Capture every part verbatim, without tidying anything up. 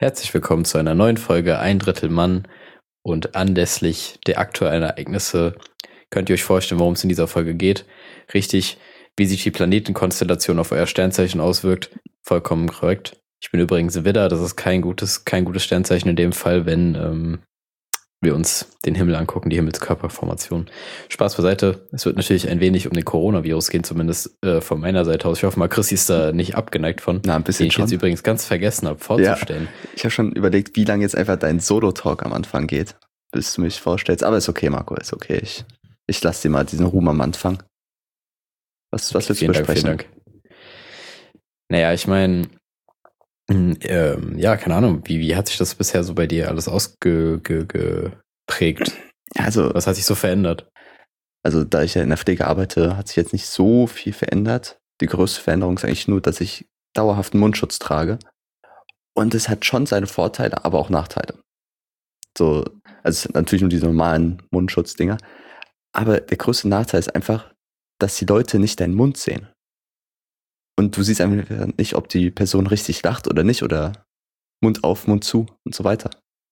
Herzlich willkommen zu einer neuen Folge Ein Drittel Mann und anlässlich der aktuellen Ereignisse könnt ihr euch vorstellen, worum es in dieser Folge geht. Richtig, wie sich die Planetenkonstellation auf euer Sternzeichen auswirkt. Vollkommen korrekt. Ich bin übrigens Widder, das ist kein gutes, kein gutes Sternzeichen in dem Fall, wenn ähm, wir uns den Himmel angucken, die Himmelskörperformation. Spaß beiseite. Es wird natürlich ein wenig um den Coronavirus gehen, zumindest äh, von meiner Seite aus. Ich hoffe mal, Chrissy ist da nicht abgeneigt von. Na, ein bisschen den ich schon. jetzt übrigens ganz vergessen habe vorzustellen. Ja, ich habe schon überlegt, wie lange jetzt einfach dein Solo-Talk am Anfang geht, bis du mich vorstellst. Aber ist okay, Marco, ist okay. Ich, ich lasse dir mal diesen Ruhm am Anfang. Was, was willst du besprechen? Dank, vielen Dank. Naja, ich meine, ähm, ja, keine Ahnung, wie, wie hat sich das bisher so bei dir alles ausgeprägt? Also, was hat sich so verändert? Also, da ich ja in der Pflege arbeite, hat sich jetzt nicht so viel verändert. Die größte Veränderung ist eigentlich nur, dass ich dauerhaft einen Mundschutz trage. Und es hat schon seine Vorteile, aber auch Nachteile. So, also es sind natürlich nur diese normalen Mundschutzdinger. Aber der größte Nachteil ist einfach, dass die Leute nicht deinen Mund sehen. Und du siehst einfach nicht, ob die Person richtig lacht oder nicht oder Mund auf, Mund zu und so weiter.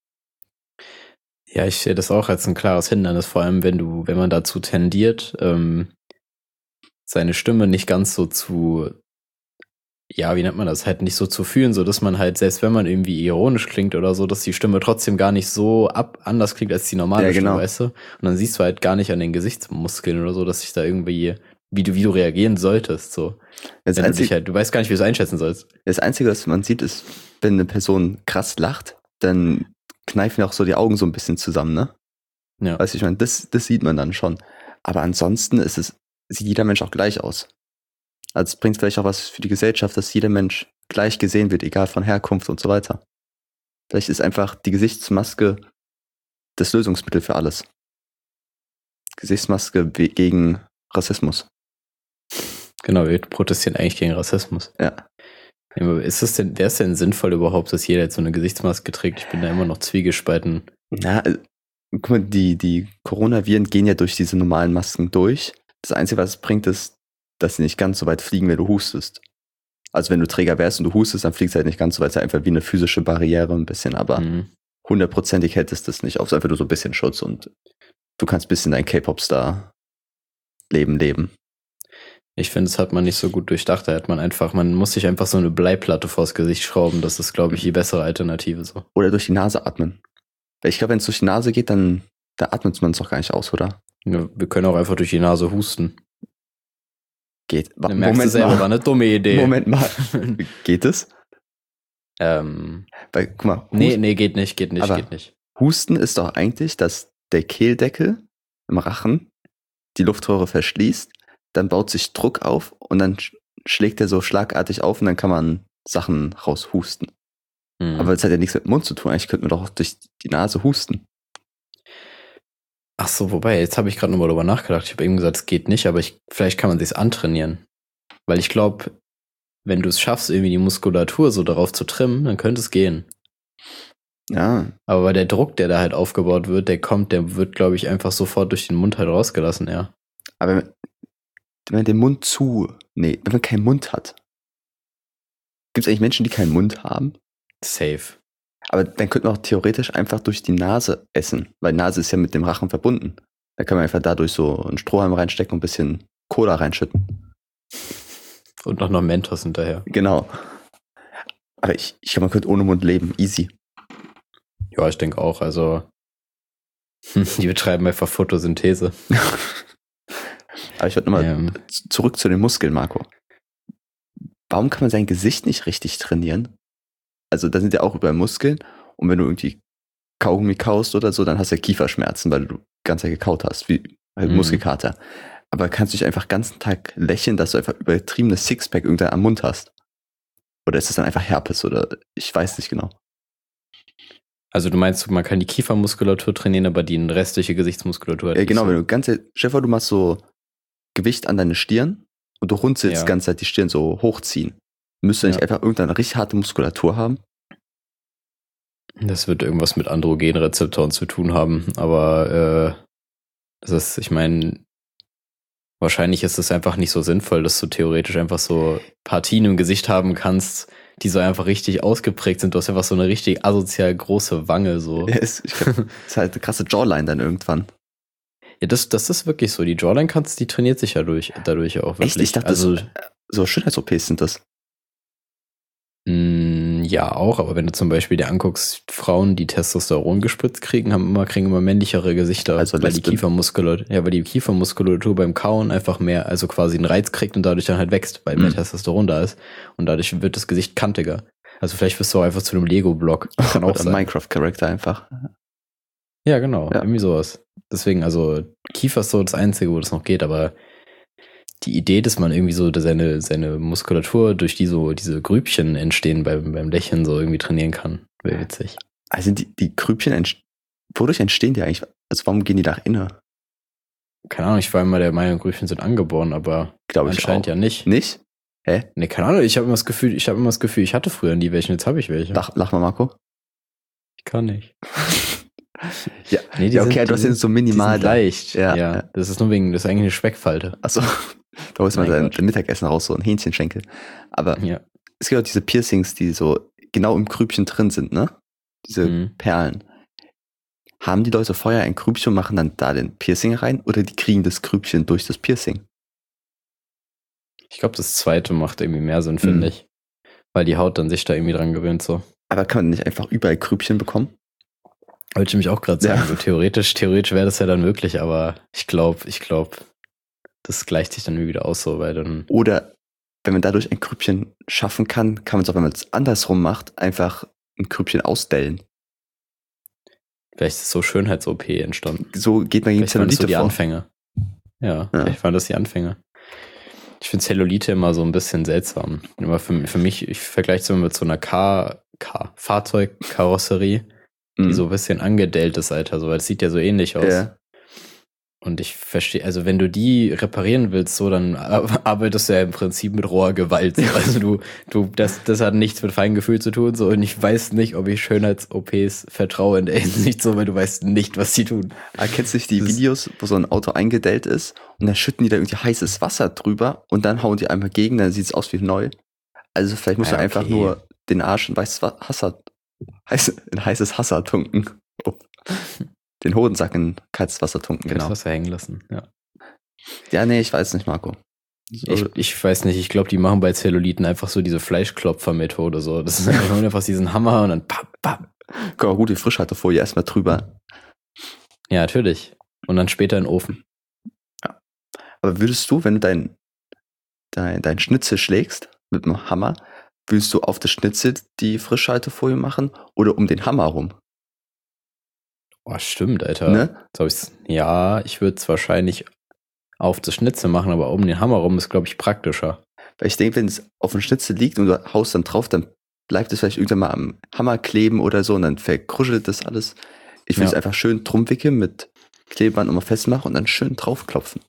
Ja, ich sehe das auch als ein klares Hindernis, vor allem wenn du, wenn man dazu tendiert, ähm, seine Stimme nicht ganz so zu, ja, wie nennt man das, halt nicht so zu fühlen, so dass man halt, selbst wenn man irgendwie ironisch klingt oder so, dass die Stimme trotzdem gar nicht so ab anders klingt als die normale Ja, genau. Stimme, weißt du? Und dann siehst du halt gar nicht an den Gesichtsmuskeln oder so, dass sich da irgendwie, wie du, wie du reagieren solltest, so. Das wenn du Einzige, dich halt, du weißt gar nicht, wie du es einschätzen sollst. Das Einzige, was man sieht, ist, wenn eine Person krass lacht, dann kneifen auch so die Augen so ein bisschen zusammen, ne? Ja. Weißt du, ich meine, das, das sieht man dann schon. Aber ansonsten ist es, sieht jeder Mensch auch gleich aus. Also es bringt vielleicht auch was für die Gesellschaft, dass jeder Mensch gleich gesehen wird, egal von Herkunft und so weiter. Vielleicht ist einfach die Gesichtsmaske das Lösungsmittel für alles. Gesichtsmaske gegen Rassismus. Genau, wir protestieren eigentlich gegen Rassismus. Ja. Ist es denn, wäre es denn sinnvoll überhaupt, dass jeder jetzt so eine Gesichtsmaske trägt? Ich bin da immer noch zwiegespalten. Na, guck mal, die, die Coronaviren gehen ja durch diese normalen Masken durch. Das Einzige, was es bringt, ist, dass sie nicht ganz so weit fliegen, wenn du hustest. Also wenn du Träger wärst und du hustest, dann fliegst du halt nicht ganz so weit. Es ist einfach wie eine physische Barriere ein bisschen, aber Mhm. hundertprozentig hättest du es nicht auf. Es ist einfach nur so ein bisschen Schutz und du kannst ein bisschen dein K-Pop-Star-Leben leben. Ich finde, das hat man nicht so gut durchdacht. Da hat man einfach, man muss sich einfach so eine Bleiplatte vors Gesicht schrauben. Das ist, glaube ich, die bessere Alternative so. Oder durch die Nase atmen. Weil ich glaube, wenn es durch die Nase geht, dann da atmet man es doch gar nicht aus, oder? Ja, wir können auch einfach durch die Nase husten. Geht. Dann merkst Moment du selber, mal. War eine dumme Idee. Moment mal. Geht es? Ähm, Weil, guck mal. Husten, nee, nee, geht nicht, geht nicht, aber geht nicht. Husten ist doch eigentlich, dass der Kehldeckel im Rachen die Luftröhre verschließt, dann baut sich Druck auf und dann schlägt er so schlagartig auf und dann kann man Sachen raushusten. Mhm. Aber das hat ja nichts mit dem Mund zu tun. Eigentlich könnte man doch durch die Nase husten. Ach so, wobei, jetzt habe ich gerade nochmal drüber nachgedacht. Ich habe eben gesagt, es geht nicht, aber ich, vielleicht kann man sich's antrainieren. Weil ich glaube, wenn du es schaffst, irgendwie die Muskulatur so darauf zu trimmen, dann könnte es gehen. Ja. Aber weil der Druck, der da halt aufgebaut wird, der kommt, der wird, glaube ich, einfach sofort durch den Mund halt rausgelassen, ja. Aber wenn man den Mund zu, nee, wenn man keinen Mund hat. Gibt es eigentlich Menschen, die keinen Mund haben? Safe. Aber dann könnte man auch theoretisch einfach durch die Nase essen, weil Nase ist ja mit dem Rachen verbunden. Da kann man einfach dadurch so einen Strohhalm reinstecken und ein bisschen Cola reinschütten. Und noch noch Mentos hinterher. Genau. Aber ich, ich glaube, man könnte ohne Mund leben. Easy. Ja, ich denke auch. Also, die betreiben einfach Photosynthese. Aber ich würde nochmal ähm. zurück zu den Muskeln, Marco. Warum kann man sein Gesicht nicht richtig trainieren? Also da sind ja auch überall Muskeln und wenn du irgendwie Kaugummi kaust oder so, dann hast du ja Kieferschmerzen, weil du die ganze Zeit gekaut hast, wie halt mhm. Muskelkater. Aber kannst du dich einfach den ganzen Tag lächeln, dass du einfach übertriebenes Sixpack irgendwann am Mund hast? Oder ist das dann einfach Herpes oder ich weiß nicht genau. Also du meinst, man kann die Kiefermuskulatur trainieren, aber die restliche Gesichtsmuskulatur halt Ja, genau, so. wenn du ganze, Stefan, du machst so Gewicht an deine Stirn und du runzelst ja. die ganze Zeit die Stirn so hochziehen. Müsste nicht ja. einfach irgendeine richtig harte Muskulatur haben? Das wird irgendwas mit Androgenrezeptoren zu tun haben, aber äh, das ist, ich meine, wahrscheinlich ist es einfach nicht so sinnvoll, dass du theoretisch einfach so Partien im Gesicht haben kannst, die so einfach richtig ausgeprägt sind. Du hast einfach so eine richtig asozial große Wange, so. Ja, ist, ich glaub, ist halt eine krasse Jawline dann irgendwann. Ja, das, das ist wirklich so. Die Jawline kannst, die trainiert sich ja durch, dadurch auch wirklich. Echt? Ich dachte, also, das, so Schönheits-O Ps sind das. mh, ja, auch, aber wenn du zum Beispiel dir anguckst, Frauen, die Testosteron gespritzt kriegen, haben immer, kriegen immer männlichere Gesichter, Also weil die Lesben. Kiefermuskulatur, ja, weil die Kiefermuskulatur beim Kauen einfach mehr, also quasi einen Reiz kriegt und dadurch dann halt wächst, weil mehr Mhm. Testosteron da ist. Und dadurch wird das Gesicht kantiger. Also vielleicht wirst du auch einfach zu einem Lego-Block. Kann auch Oder sein. Minecraft-Charakter einfach. Ja, genau. Ja. Irgendwie sowas. Deswegen, also Kiefer ist so das Einzige, wo das noch geht, aber die Idee, dass man irgendwie so seine, seine Muskulatur durch die so diese Grübchen entstehen beim, beim Lächeln so irgendwie trainieren kann, wäre witzig. Also die, die Grübchen, entst- wodurch entstehen die eigentlich? Also warum gehen die nach innen? Keine Ahnung, ich war immer der Meinung, Grübchen sind angeboren, aber Glaube ich anscheinend auch. ja nicht. Nicht? Hä? Nee, keine Ahnung, ich habe immer das Gefühl, ich habe immer das Gefühl, ich hatte früher nie welche, jetzt habe ich welche. Lach, lach mal, Marco. Ich kann nicht. Ja, Nee, die ja okay, sind, du hast die jetzt so sind, minimal. die sind leicht. Ja, Ja, ja. das ist nur wegen, das ist eigentlich eine Speckfalte. Achso, da holst du mal Mein dein, Gott. dein Mittagessen raus, so ein Hähnchenschenkel. Aber Ja. es gibt auch diese Piercings, die so genau im Grübchen drin sind, ne? Diese Mhm. Perlen. Haben die Leute vorher ein Grübchen und machen dann da den Piercing rein oder die kriegen das Grübchen durch das Piercing? Ich glaube, das zweite macht irgendwie mehr Sinn, finde Mhm. ich. Weil die Haut dann sich da irgendwie dran gewöhnt, so. Aber kann man nicht einfach überall Grübchen bekommen? Wollte ich mich auch gerade sagen, Ja. so theoretisch, theoretisch wäre das ja dann möglich, aber ich glaube, ich glaube, das gleicht sich dann irgendwie wieder aus, so, weil dann, Oder wenn man dadurch ein Grübchen schaffen kann, kann man es auch, wenn man es andersrum macht, einfach ein Grübchen ausdellen. vielleicht ist so Schönheits-O P entstanden. So geht man gegen Vielleicht waren das so Zellulite die vor. Anfänge. Ja, Ja. vielleicht waren das die Anfänge. Ich finde Zellulite immer so ein bisschen seltsam. Immer für, für mich, ich vergleiche es immer mit so einer K, K, Fahrzeugkarosserie, die Mhm. so ein bisschen angedellt ist, Alter, so, weil es sieht ja so ähnlich aus. Ja. Und ich verstehe, also wenn du die reparieren willst, so, dann ar- arbeitest du ja im Prinzip mit roher Gewalt. So. Also du, du, das, das hat nichts mit Feingefühl zu tun, so, und ich weiß nicht, ob ich Schönheits-O Ps vertraue in der Hinsicht so, weil du weißt nicht, was die tun. Aber kennst du nicht die Das ist- Videos, wo so ein Auto eingedellt ist und dann schütten die da irgendwie heißes Wasser drüber und dann hauen die einmal gegen, dann sieht es aus wie neu. Also vielleicht musst Ja, du einfach okay. nur den Arsch in weißes Wa- Wasser, heiß, in heißes Wasser tunken. Oh. Den Hodensack in kaltes Wasser tunken, Genau. genau. Das Wasser hängen lassen, ja. Ja, nee, ich weiß nicht, Marco. So, Ich, ich weiß nicht, ich glaube, die machen bei Zelluliten einfach so diese Fleischklopfer-Methode, so. Das ist einfach nur einfach diesen Hammer und dann papp, papp. guck mal, gut, die Frischhaltefolie erstmal drüber. Ja, natürlich. Und dann später in den Ofen. Aber würdest du, wenn du dein, dein, dein Schnitzel schlägst mit dem Hammer, würdest du auf das Schnitzel die Frischhaltefolie machen oder um den Hammer rum? Oh, stimmt, Alter. Ne? Jetzt hab ich's, ja, ich würde es wahrscheinlich auf das Schnitzel machen, aber um den Hammer rum ist, glaube ich, praktischer. Weil ich denke, wenn es auf dem Schnitzel liegt und du haust dann drauf, dann bleibt es vielleicht irgendwann mal am Hammer kleben oder so und dann verkruschelt das alles. Ich will es Ja. einfach schön drum wickeln mit Klebeband immer festmachen und dann schön draufklopfen.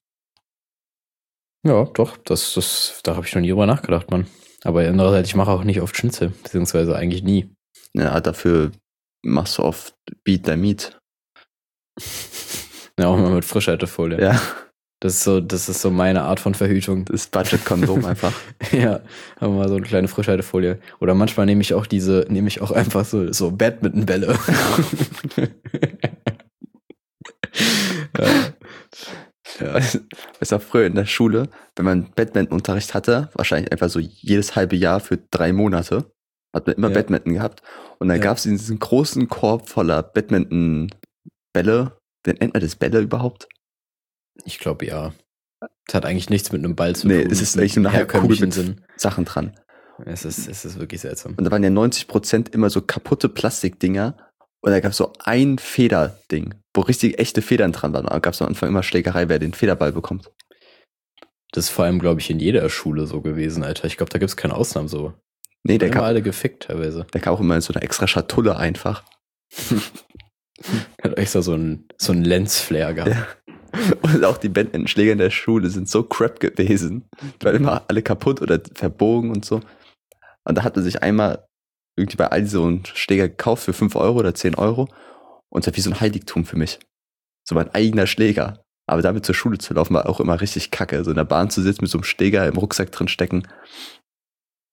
Ja, doch, das, das, da habe ich noch nie drüber nachgedacht, Mann. Aber andererseits, ich mache auch nicht oft Schnitzel, beziehungsweise eigentlich nie. Ja, dafür machst du oft Beat the Meat. Ja, auch mal mit Frischhaltefolie. Ja, Das ist so, das ist so meine Art von Verhütung. das Budget-Kondom einfach. Ja, haben wir mal so eine kleine Frischhaltefolie. Oder manchmal nehme ich auch diese, nehme ich auch einfach so, so Badmintonbälle. ja. Ja. Es war früher in der Schule, wenn man Badmintonunterricht hatte, wahrscheinlich einfach so jedes halbe Jahr für drei Monate, hat man immer Ja. Badminton gehabt. Und dann Ja. gab es diesen großen Korb voller Badminton-Bälle. Wie nennt man das Bälle überhaupt? Ich glaube, ja. Das hat eigentlich nichts mit einem Ball zu Nee, tun. es ist im echt nur eine halbe Kugel herkömmlichen mit Sinn. Sachen dran. Es ist, es ist wirklich seltsam. Und da waren ja neunzig Prozent immer so kaputte Plastikdinger. Und da gab es so ein Federding, wo richtig echte Federn dran waren. Da gab es am Anfang immer Schlägerei, wer den Federball bekommt. Das ist vor allem, glaube ich, in jeder Schule so gewesen, Alter. Ich glaube, da gibt es keine Ausnahmen so. Nee, der Immer kam, alle gefickt teilweise. der kam auch immer in so einer extra Schatulle einfach. Hat extra so ein, so ein Lensflare gehabt. Ja. Und auch die Badmintonschläger in der Schule sind so crap gewesen. Die waren immer alle kaputt oder verbogen und so. Und da hat man sich einmal irgendwie bei Aldi so einen Schläger gekauft für fünf Euro oder zehn Euro. Und das war wie so ein Heiligtum für mich. So mein eigener Schläger. Aber damit zur Schule zu laufen war auch immer richtig kacke. So in der Bahn zu sitzen mit so einem Schläger im Rucksack drin stecken.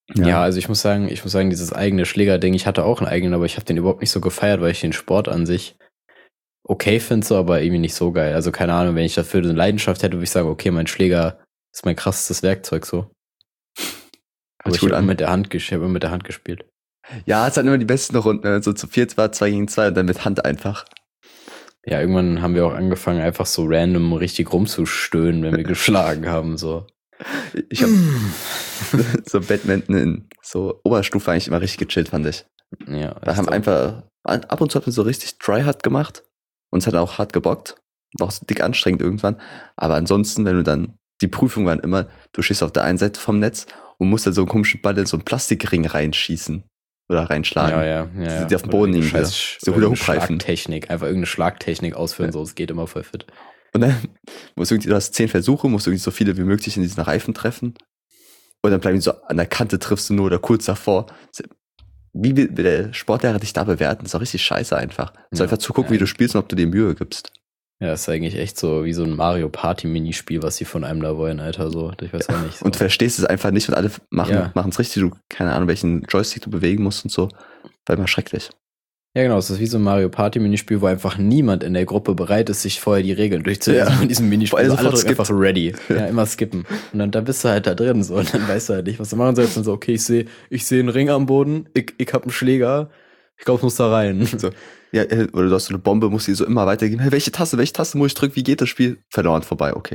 Ja. ja, also ich muss sagen, ich muss sagen, dieses eigene Schlägerding, ich hatte auch einen eigenen, aber ich habe den überhaupt nicht so gefeiert, weil ich den Sport an sich okay finde, so, aber irgendwie nicht so geil. Also keine Ahnung, wenn ich dafür eine Leidenschaft hätte, würde ich sagen, okay, mein Schläger ist mein krassestes Werkzeug so. Aber ich habe immer mit der Hand, ich habe immer mit der Hand gespielt. Ja, es hat immer die besten Runden, wenn man so zu viert war, zwei gegen zwei und dann mit Hand einfach. Ja, irgendwann haben wir auch angefangen, einfach so random richtig rumzustöhnen, wenn wir geschlagen haben, so. Ich habe so Badminton in so Oberstufe eigentlich immer richtig gechillt, fand ich. Ja. Da haben so. einfach, ab und zu hat man so richtig tryhard gemacht und es hat auch hart gebockt. War auch so dick anstrengend irgendwann. Aber ansonsten, wenn du dann, die Prüfung waren immer, du stehst auf der einen Seite vom Netz und musst dann so einen komischen Ball in so einen Plastikring reinschießen. Oder reinschlagen. Ja, ja, ja. ja. Die auf dem Boden liegen. Scheiß so Schlagtechnik, einfach irgendeine Schlagtechnik ausführen, ja. So, es geht immer voll fit. Und dann musst du irgendwie, du hast zehn Versuche, musst du irgendwie so viele wie möglich in diesen Reifen treffen. Und dann bleiben die so an der Kante, triffst du nur oder kurz davor. Wie will der Sportlehrer dich da bewerten? Das ist auch richtig scheiße einfach. So ja, einfach zu gucken, ja. wie du spielst und ob du dir Mühe gibst. Ja, das ist eigentlich echt so wie so ein Mario Party Minispiel, was sie von einem da wollen, Alter, so. Ich weiß ja. auch nicht. So. Und du verstehst es einfach nicht und alle machen ja. es richtig, du, keine Ahnung, welchen Joystick du bewegen musst und so. War immer schrecklich. Ja, genau, es ist wie so ein Mario Party Minispiel, wo einfach niemand in der Gruppe bereit ist, sich vorher die Regeln durchzulesen von diesem Minispiel. Also alle drücken einfach ready. Ja. ja, immer skippen. Und dann, dann bist du halt da drin, so. Und dann weißt du halt nicht, was du machen sollst. Und so, okay, ich sehe ich seh einen Ring am Boden, ich, ich hab einen Schläger, ich glaube, ich muss da rein. So. Ja, oder du hast so eine Bombe, musst die so immer weitergeben. Hey, welche Taste, welche Taste muss ich drücken? Wie geht das Spiel? Verloren, vorbei, okay.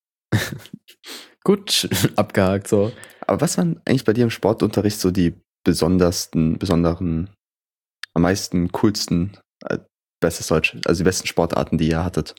Gut, abgehakt, so. Aber was waren eigentlich bei dir im Sportunterricht so die besondersten, besonderen, am meisten coolsten, äh, bestes Deutsch, also die besten Sportarten, die ihr hattet?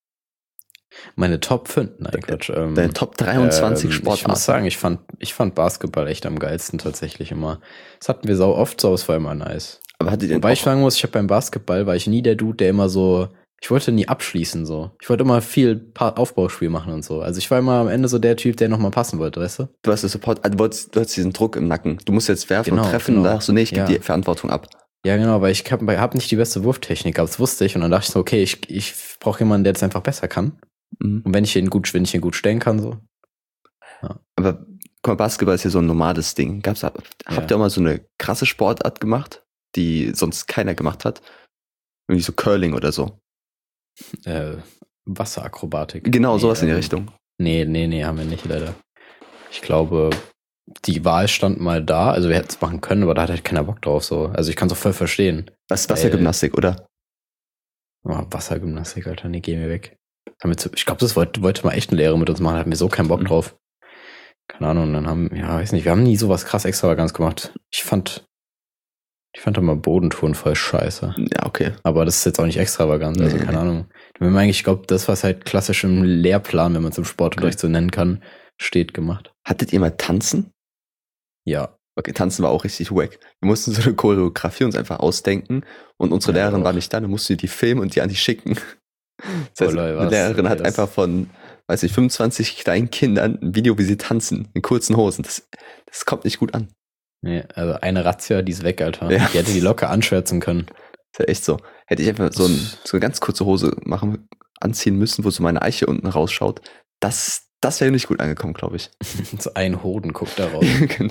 Meine Top fünf, nein, Quatsch. Ähm, Deine Top dreiundzwanzig ähm, Sportarten. Ich muss sagen, ich fand, ich fand Basketball echt am geilsten tatsächlich immer. Das hatten wir sau oft, so, es war immer nice. Aber hattet ihr Wobei ich sagen muss, ich habe beim Basketball, war ich nie der Dude, der immer so, ich wollte nie abschließen, so. Ich wollte immer viel Aufbauspiel machen und so. Also ich war immer am Ende so der Typ, der nochmal passen wollte, weißt du? Du hast das Support, also du, wolltest, du hast diesen Druck im Nacken. Du musst jetzt werfen genau, und treffen genau. und dachtest so, nee, ich gebe ja. die Verantwortung ab. Ja, genau, weil ich habe hab nicht die beste Wurftechnik, aber das wusste ich und dann dachte ich so, okay, ich, ich brauche jemanden, der das einfach besser kann. Mhm. Und wenn ich ihn gut, wenn ich ihn gut stellen kann, so. Ja. Aber guck mal, Basketball ist ja so ein normales Ding. Gab's, habt ja. ihr auch mal so eine krasse Sportart gemacht, die sonst keiner gemacht hat? Irgendwie so Curling oder so. Äh, Wasserakrobatik. Genau, nee, sowas ähm, in die Richtung. Nee, nee, nee, haben wir nicht, leider. Ich glaube, die Wahl stand mal da, also wir hätten es machen können, aber da hat halt keiner Bock drauf, so. Also ich kann es auch voll verstehen. Was, Wassergymnastik, oder? Oh, Wassergymnastik, Alter, nee, geh mir weg. Zu, ich glaube, das wollte, wollte mal echt ein Lehrer mit uns machen, hat mir so keinen Bock mhm. drauf. Keine Ahnung, dann haben, ja, weiß nicht, wir haben nie sowas krass extravagantes gemacht. Ich fand, ich fand immer Bodentouren voll scheiße. Ja, okay. Aber das ist jetzt auch nicht extravagant, also nee. keine Ahnung. Wir haben eigentlich, ich glaube, das, was halt klassisch im Lehrplan, wenn man es im Sportunterricht okay. so nennen kann, steht, gemacht. Hattet ihr mal Tanzen? Ja. Okay, Tanzen war auch richtig wack. Wir mussten so eine Choreografie uns einfach ausdenken und unsere ja, Lehrerin auch. war nicht da, dann mussten wir die filmen und die an die schicken. Das heißt, oh, Leute, die Lehrerin hat einfach von, weiß ich, fünfundzwanzig kleinen Kindern ein Video, wie sie tanzen, in kurzen Hosen. Das, das kommt nicht gut an. Nee, also eine Razzia, die ist weg, Alter. Ja. Die hätte die locker anschwärzen können. Das ist ja echt so. Hätte ich einfach so, ein, so eine ganz kurze Hose machen, anziehen müssen, wo so meine Eiche unten rausschaut. Das, das wäre nicht gut angekommen, glaube ich. So ein Hoden guckt da raus. Genau.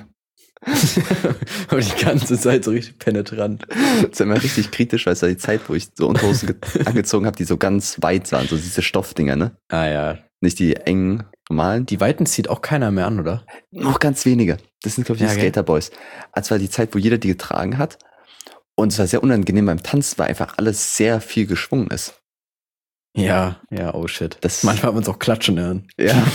Aber die ganze Zeit so richtig penetrant. Das ist immer richtig kritisch, weil es war die Zeit, wo ich so Unterhosen ge- angezogen habe, die so ganz weit waren, so diese Stoffdinger, ne? Ah ja. Nicht die engen, normalen. Die weiten zieht auch keiner mehr an, oder? Noch ganz wenige. Das sind, glaube ich, die ja, Skaterboys. Es war die Zeit, wo jeder die getragen hat. Und es war sehr unangenehm beim Tanzen, weil einfach alles sehr viel geschwungen ist. Ja, ja, oh shit. Das Manchmal hat man es auch klatschen hören. Ja.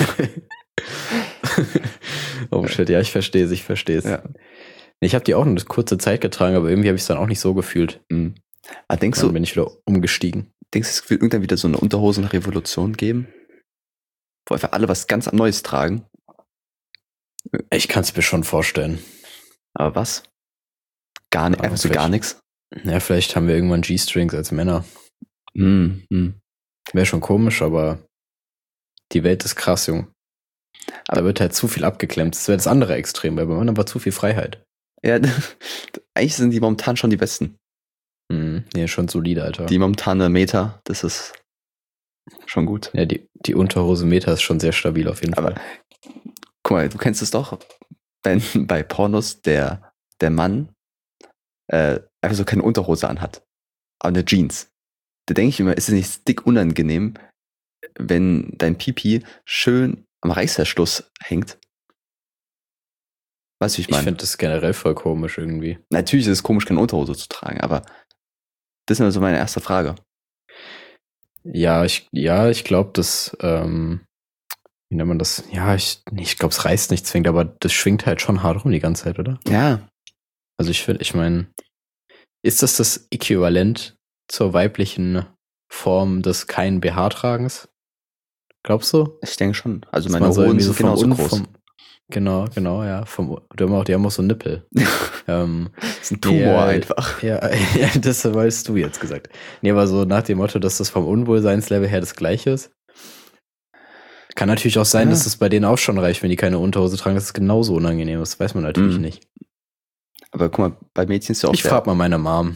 Oh shit, ja, ich verstehe es, ich verstehe es. Ja. Ich habe die auch eine kurze Zeit getragen, aber irgendwie habe ich es dann auch nicht so gefühlt. Mhm. Aber denkst dann du, bin ich wieder umgestiegen. Denkst du, es wird irgendwann wieder so eine Unterhosenrevolution geben? Wo einfach alle was ganz Neues tragen? Ich kann es mir schon vorstellen. Aber was? Gar nicht, einfach so gar nichts? Ja, vielleicht haben wir irgendwann G-Strings als Männer. Mhm. Mhm. Wäre schon komisch, aber die Welt ist krass, Jung. Da wird halt zu viel abgeklemmt. Das wäre das andere Extrem, weil bei Männern war zu viel Freiheit. Ja, eigentlich sind die momentan schon die Besten. Mhm. Ja, schon solide, Alter. Die momentane Meter, das ist schon gut. Ja, die, die Unterhose Meter ist schon sehr stabil auf jeden Aber, Fall. Guck mal, du kennst es doch. wenn bei Pornos der, der Mann äh, einfach so keine Unterhose anhat, aber eine Jeans. Da denke ich immer, ist es nicht dick unangenehm, wenn dein Pipi schön am Reißverschluss hängt? Weißt du, wie ich Ich meine? finde das generell voll komisch irgendwie. Natürlich ist es komisch, keine Unterhose zu tragen, aber das ist immer so meine erste Frage. Ja, ich, ja, ich glaube, das, ähm, wie nennt man das? Ja, ich, nee, ich glaube, es reißt nicht zwingend, aber das schwingt halt schon hart rum die ganze Zeit, oder? Ja, Also ich finde, ich meine, ist das das Äquivalent zur weiblichen Form des kein B H-Tragens? Glaubst du? ich denke schon. Also Dass meine man so Hoden irgendwie sind so vom genauso Un- groß. vom- Genau, genau, ja. Vom, die haben auch, die haben auch so Nippel. ähm, Das ist ein Tumor Ja, einfach. ja, ja, das weißt du jetzt gesagt. Nee, aber so nach dem Motto, dass das vom Unwohlseinslevel her das gleiche ist. Kann natürlich auch sein, Ja. dass das bei denen auch schon reicht, wenn die keine Unterhose tragen, dass es genauso unangenehm ist. Weiß man natürlich Mhm. nicht. Aber guck mal, bei Mädchen ist ja auch Ich sehr- frag mal meine Mom.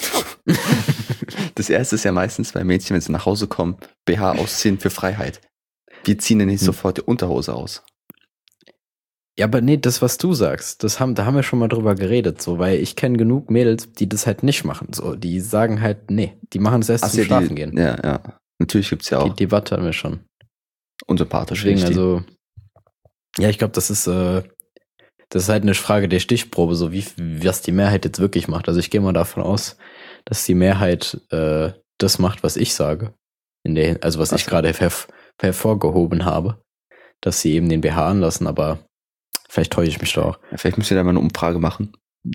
Das erste ist ja meistens bei Mädchen, wenn sie nach Hause kommen, B H ausziehen für Freiheit. Wir ziehen ja nicht Hm. sofort die Unterhose aus. Ja, aber nee, das, was du sagst, das haben, da haben wir schon mal drüber geredet, so, weil ich kenne genug Mädels, die das halt nicht machen. So, die sagen halt, nee, die machen es erst Ach, zum ja, Schlafen die, gehen. Ja, ja. Natürlich gibt's ja Die auch Debatte haben wir schon. unsympathische Deswegen, Geschichten. also, ja, ich glaube, das ist, äh, das ist halt eine Frage der Stichprobe, so wie, was die Mehrheit jetzt wirklich macht. Also ich gehe mal davon aus, dass die Mehrheit äh, das macht, was ich sage. In der, also was Ach ich so. gerade herv hervorgehoben habe, dass sie eben den B H anlassen, aber vielleicht täusche ich mich da auch. Ja, vielleicht müssen wir da mal eine Umfrage machen.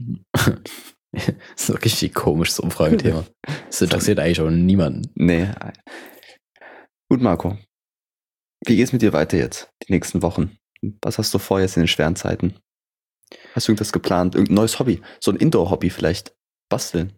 Das ist ein richtig komisches Umfragethema. Das interessiert eigentlich auch niemanden. Nee. Gut, Marco. Wie geht's mit dir weiter jetzt, die nächsten Wochen? Was hast du vor jetzt in den schweren Zeiten? Hast du irgendwas geplant? Irgendein neues Hobby? So ein Indoor-Hobby vielleicht? Basteln?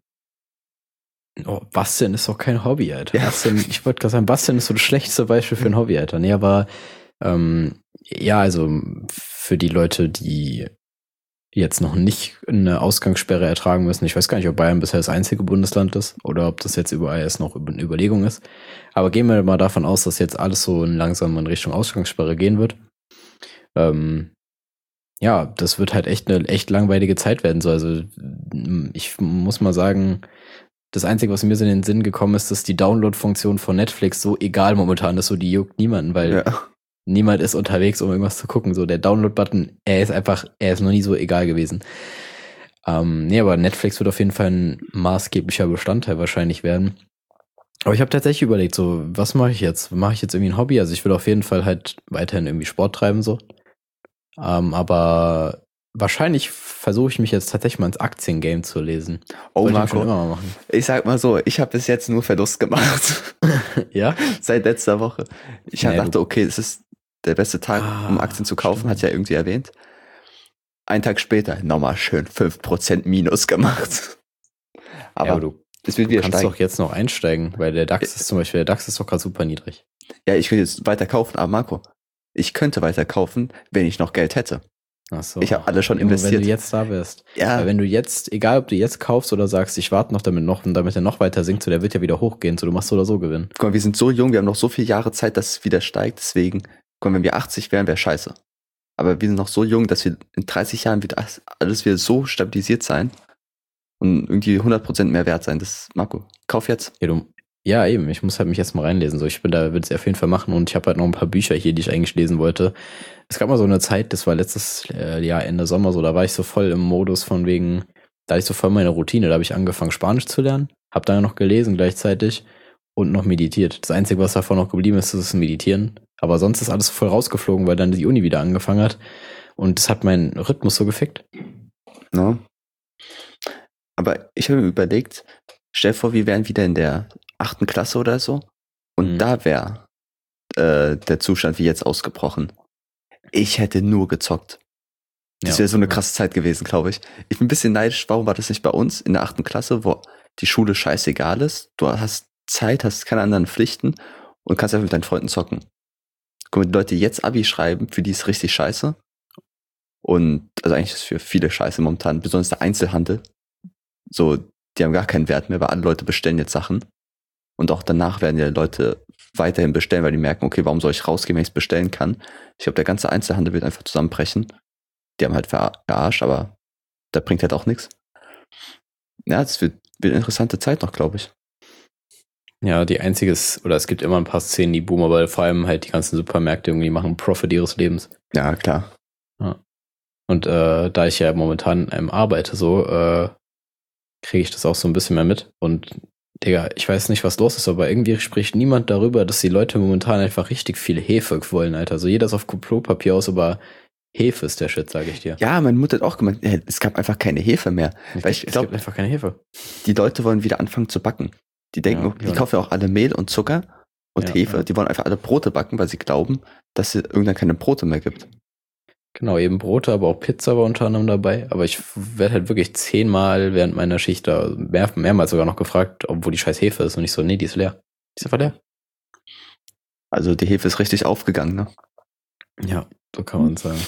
Oh, Basteln ist doch kein Hobby, Alter. Ja. Basteln, ich wollte gerade sagen, Basteln ist so das schlechteste Beispiel für ein Hobby, Alter. Nee, aber ähm, ja, also für die Leute, die jetzt noch nicht eine Ausgangssperre ertragen müssen, ich weiß gar nicht, ob Bayern bisher das einzige Bundesland ist oder ob das jetzt überall erst noch eine Überlegung ist. Aber gehen wir mal davon aus, dass jetzt alles so langsam in Richtung Ausgangssperre gehen wird. Ähm, ja, das wird halt echt eine echt langweilige Zeit werden. So, also ich muss mal sagen, das Einzige, was mir so in den Sinn gekommen ist, dass die Download-Funktion von Netflix so egal momentan ist, so die juckt niemanden, weil Ja. niemand ist unterwegs, um irgendwas zu gucken. So der Download-Button, er ist einfach, er ist noch nie so egal gewesen. Ähm, nee, aber Netflix wird auf jeden Fall ein maßgeblicher Bestandteil wahrscheinlich werden. Aber ich habe tatsächlich überlegt, so, was mache ich jetzt? Mache ich jetzt irgendwie ein Hobby? Also ich will auf jeden Fall halt weiterhin irgendwie Sport treiben, so. Ähm, aber wahrscheinlich versuche ich mich jetzt tatsächlich mal ins Aktiengame zu lesen. Oh, Wollte ich schon Marco. immer mal machen. Ich sag mal so, ich habe bis jetzt nur Verlust gemacht. Ja? Seit letzter Woche. Ich Nee, dachte, du- okay, es ist der beste Tag, Ah, um Aktien zu kaufen, stimmt. hat ja irgendwie erwähnt. Einen Tag später nochmal schön fünf Prozent Minus gemacht. Aber, Ja, aber du, es wird du wieder kannst steigen. doch jetzt noch einsteigen, weil der DAX ist zum Beispiel, der DAX ist doch gerade super niedrig. Ja, ich könnte jetzt weiter kaufen, aber Marco, ich könnte weiter kaufen, wenn ich noch Geld hätte. Ach so. Ich habe alle schon Junge, Wenn investiert. du jetzt da wärst. Ja, Weil wenn du jetzt, egal ob du jetzt kaufst oder sagst, ich warte noch damit noch und damit er noch weiter sinkt, so der wird ja wieder hochgehen, so du machst so oder so Gewinn. guck mal, wir sind so jung, wir haben noch so viele Jahre Zeit, dass es wieder steigt. Deswegen, guck mal, wenn wir achtzig wären, wäre scheiße. Aber wir sind noch so jung, dass wir in dreißig Jahren wieder alles wieder so stabilisiert sein und irgendwie hundert Prozent mehr wert sein. Das, Marco, kauf jetzt. Ja, du, ja, eben, ich muss halt mich jetzt mal reinlesen. So, ich bin da, will es auf jeden Fall machen und ich habe halt noch ein paar Bücher hier, die ich eigentlich lesen wollte. Es gab mal so eine Zeit, das war letztes äh, Jahr Ende Sommer so, da war ich so voll im Modus von wegen, da hatte ich so voll meine Routine, da habe ich angefangen Spanisch zu lernen, habe dann noch gelesen gleichzeitig und noch meditiert. Das Einzige, was davon noch geblieben ist, ist das Meditieren. Aber sonst ist alles voll rausgeflogen, weil dann die Uni wieder angefangen hat und das hat meinen Rhythmus so gefickt. Ne? Aber ich habe mir überlegt, stell dir vor, wir wären wieder in der achten Klasse oder so und Mhm. da wäre äh, der Zustand wie jetzt ausgebrochen. Ich hätte nur gezockt. Das Ja. wäre so eine krasse Zeit gewesen, glaube ich. Ich bin ein bisschen neidisch, warum war das nicht bei uns in der achten Klasse, wo die Schule scheißegal ist, du hast Zeit, hast keine anderen Pflichten und kannst einfach mit deinen Freunden zocken. Guck mal, die Leute, die jetzt Abi schreiben, für die ist richtig scheiße. Und, also eigentlich ist es für viele scheiße momentan, besonders der Einzelhandel. So, die haben gar keinen Wert mehr, weil alle Leute bestellen jetzt Sachen. Und auch danach werden ja Leute weiterhin bestellen, weil die merken, okay, warum soll ich rausgehen, wenn ich es bestellen kann? Ich glaube, der ganze Einzelhandel wird einfach zusammenbrechen. die haben halt verarscht, aber das bringt halt auch nichts. Ja, es wird, wird eine interessante Zeit noch, glaube ich. Ja, die einzige ist, oder es gibt immer ein paar Szenen, die boomen, aber vor allem halt die ganzen Supermärkte irgendwie machen Profit ihres Lebens. Ja, klar. Ja. Und äh, da ich ja momentan ähm, arbeite, so, äh, kriege ich das auch so ein bisschen mehr mit. Und Digga, ich weiß nicht, was los ist, aber irgendwie spricht niemand darüber, dass die Leute momentan einfach richtig viel Hefe wollen, Alter. Also jeder ist auf Klopapier aus, aber Hefe ist der Shit, sage ich dir. Ja, meine Mutter hat auch gemeint, äh, es gab einfach keine Hefe mehr. Es, weil ich es glaub, gibt einfach keine Hefe. Die Leute wollen wieder anfangen zu backen. Die denken, Ja, die ja. kaufen ja auch alle Mehl und Zucker und Ja, Hefe. ja. Die wollen einfach alle Brote backen, weil sie glauben, dass es irgendwann keine Brote mehr gibt. Genau, eben Brote, aber auch Pizza war unter anderem dabei. Aber ich werde halt wirklich zehnmal während meiner Schicht da mehr, mehrmals sogar noch gefragt, ob wo die scheiß Hefe ist. Und ich so, nee, die ist leer. Die ist einfach leer. Also die Hefe ist richtig aufgegangen, ne? Ja, so kann man sagen.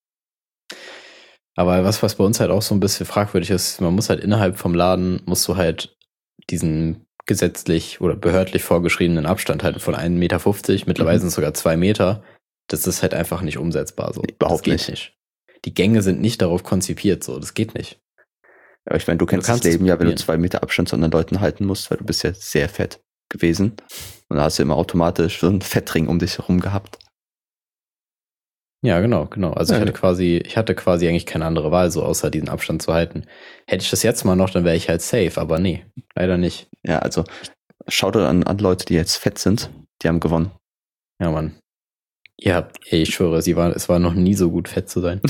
Aber was, was bei uns halt auch so ein bisschen fragwürdig ist, man muss halt innerhalb vom Laden, musst du halt diesen gesetzlich oder behördlich vorgeschriebenen Abstand halten von ein Meter fünfzig, mittlerweile Mhm. sind es sogar zwei Meter. Das ist halt einfach nicht umsetzbar. So. Überhaupt das geht nicht. nicht. Die Gänge sind nicht darauf konzipiert, so, das geht nicht. Aber ich meine, du kennst Du kannst das Leben es ja, wenn du probieren. zwei Meter Abstand zu anderen Leuten halten musst, weil du bist ja sehr fett gewesen. Und da hast du immer automatisch so einen Fettring um dich herum gehabt. Ja, genau, genau. Also ich Ja. hatte quasi, ich hatte quasi eigentlich keine andere Wahl, so außer diesen Abstand zu halten. Hätte ich das jetzt mal noch, dann wäre ich halt safe, aber nee, leider nicht. Ja, also schaut an, an Leute, die jetzt fett sind, die haben gewonnen. Ja, Mann. Ja, ey, ich schwöre, sie war, es war noch nie so gut, fett zu sein.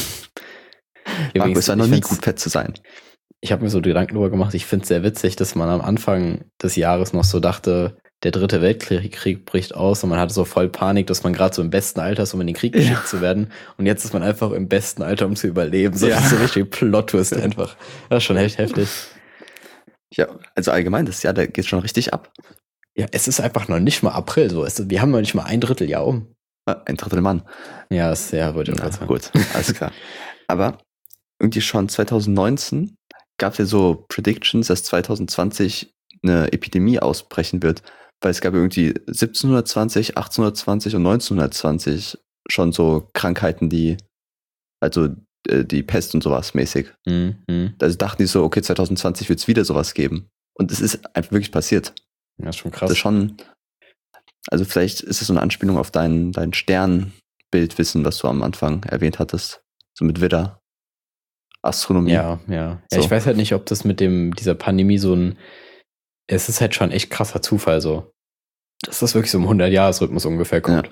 Marco, es war noch ich nie find's- gut, fett zu sein. Ich habe mir so Gedanken darüber gemacht, ich finde es sehr witzig, dass man am Anfang des Jahres noch so dachte, der dritte Weltkrieg Krieg bricht aus und man hatte so voll Panik, dass man gerade so im besten Alter ist, um in den Krieg geschickt Ja. zu werden. Und jetzt ist man einfach im besten Alter, um zu überleben. So, Ja. Das ist so richtig Plot-Twist einfach. Das ist schon echt heftig. Ja, also allgemein, das Jahr, da geht schon richtig ab. Ja, es ist einfach noch nicht mal April. So. Es, wir haben noch nicht mal ein Dritteljahr um. Ein Drittel Mann. Ja, ist, ja, wollte ich auch Na, gerade sagen. gut, alles klar. Aber irgendwie schon zwanzig neunzehn gab es ja so Predictions, dass zwanzig zwanzig eine Epidemie ausbrechen wird. Weil es gab irgendwie siebzehnhundertzwanzig, achtzehnhundertzwanzig und neunzehnhundertzwanzig schon so Krankheiten, die, also äh, die Pest und sowas mäßig. Mhm. mhm. Also dachten die so, okay, zwanzig zwanzig wird es wieder sowas geben. Und es ist einfach wirklich passiert. Ja, ist schon Das krass. ist schon, also vielleicht ist es so eine Anspielung auf dein, dein Sternbildwissen, was du am Anfang erwähnt hattest. So mit Widder. Astronomie. Ja, ja. ja So. Ich weiß halt nicht, ob das mit dem dieser Pandemie so ein. Es ist halt schon echt krasser Zufall so. Dass das wirklich so im hundert-Jahres-Rhythmus ungefähr kommt. Ja.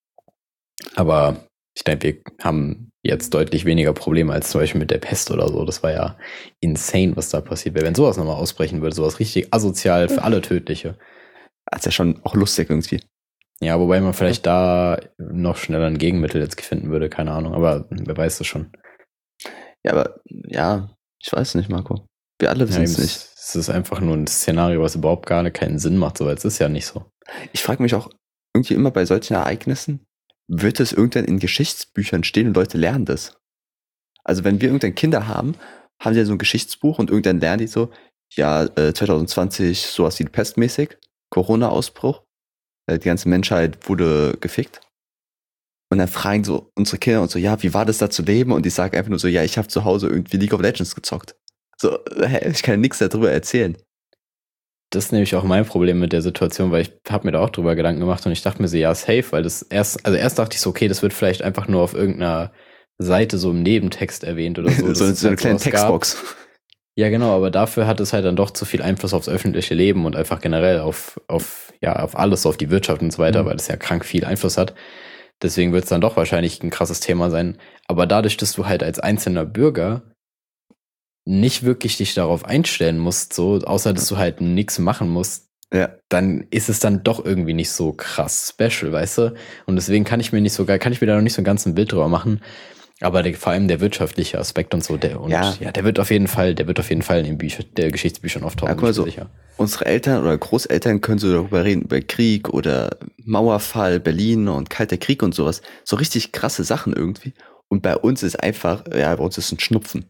Aber ich denke, wir haben jetzt deutlich weniger Probleme als zum Beispiel mit der Pest oder so. Das war ja insane, was da passiert wäre. Wenn sowas nochmal ausbrechen würde, sowas richtig asozial für alle tödliche. Das ist ja schon auch lustig irgendwie. Ja, wobei man vielleicht da noch schneller ein Gegenmittel jetzt finden würde, keine Ahnung. Aber wer weiß das schon. Ja, aber ja, ich weiß nicht, Marco. Wir alle Ja, wissen es eben, nicht. Es ist einfach nur ein Szenario, was überhaupt gar keinen Sinn macht, so, weil es ist ja nicht so. Ich frage mich auch irgendwie immer bei solchen Ereignissen, wird es irgendwann in Geschichtsbüchern stehen und Leute lernen das? Also wenn wir irgendwann Kinder haben, haben die ja so ein Geschichtsbuch und irgendwann lernen die so, ja, äh, zwanzig zwanzig sowas wie pestmäßig, Corona-Ausbruch, äh, die ganze Menschheit wurde gefickt. Und dann fragen so unsere Kinder und so, ja, wie war das da zu leben? Und die sagen einfach nur so, ja, ich habe zu Hause irgendwie League of Legends gezockt. So, hä, ich kann nichts darüber erzählen. Das ist nämlich auch mein Problem mit der Situation, weil ich habe mir da auch drüber Gedanken gemacht und ich dachte mir so, ja, safe, weil das erst, also erst dachte ich so, okay, das wird vielleicht einfach nur auf irgendeiner Seite so im Nebentext erwähnt oder so. so, dass es so eine halt kleine sowas gab. Textbox. Ja, genau, aber dafür hat es halt dann doch zu viel Einfluss aufs öffentliche Leben und einfach generell auf, auf, ja, auf alles, auf die Wirtschaft und so weiter, Mhm. weil es ja krank viel Einfluss hat. Deswegen wird es dann doch wahrscheinlich ein krasses Thema sein. Aber dadurch, dass du halt als einzelner Bürger nicht wirklich dich darauf einstellen musst, so, außer dass du halt nichts machen musst, Ja. dann ist es dann doch irgendwie nicht so krass special, weißt du? Und deswegen kann ich mir nicht so geil, kann ich mir da noch nicht so ein ganzes Bild drüber machen. Aber der, vor allem der wirtschaftliche Aspekt und so, der und Ja. ja, der wird auf jeden Fall, der wird auf jeden Fall in den Bücher, der Geschichtsbüchern auftauchen, Ja, guck mal bin ich so. mir sicher. Unsere Eltern oder Großeltern können so darüber reden, über Krieg oder Mauerfall, Berlin und Kalter Krieg und sowas. So richtig krasse Sachen irgendwie. Und bei uns ist einfach, ja, bei uns ist ein Schnupfen.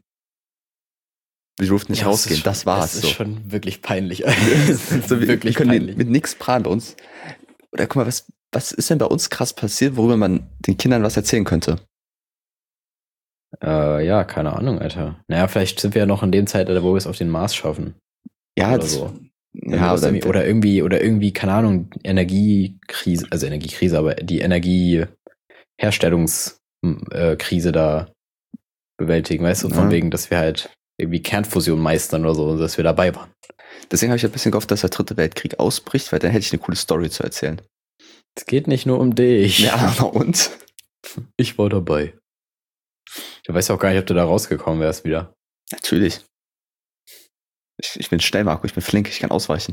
Wir durften nicht Ja, es rausgehen, ist das schon, war's. Es ist So. schon wirklich peinlich. so, wir, wirklich wir können peinlich. mit nichts prahlen bei uns. Oder guck mal, was, was ist denn bei uns krass passiert, worüber man den Kindern was erzählen könnte? Äh, ja, keine Ahnung, Alter. Naja, vielleicht sind wir ja noch in dem Zeitalter, wo wir es auf den Mars schaffen. Ja, oder das, so. Wenn ja, wir das oder, irgendwie, oder irgendwie, oder irgendwie, keine Ahnung, Energiekrise, also Energiekrise, aber die Energieherstellungskrise da bewältigen, weißt du, von Ja. wegen, dass wir halt irgendwie Kernfusion meistern oder so, dass wir dabei waren. deswegen habe ich ein bisschen gehofft, dass der dritte Weltkrieg ausbricht, weil dann hätte ich eine coole Story zu erzählen. Es geht nicht nur um dich. Ja, na und? Ich war dabei. Du weißt auch gar nicht, ob du da rausgekommen wärst wieder. Natürlich. Ich, ich bin schnell, Marco, ich bin flink, ich kann ausweichen.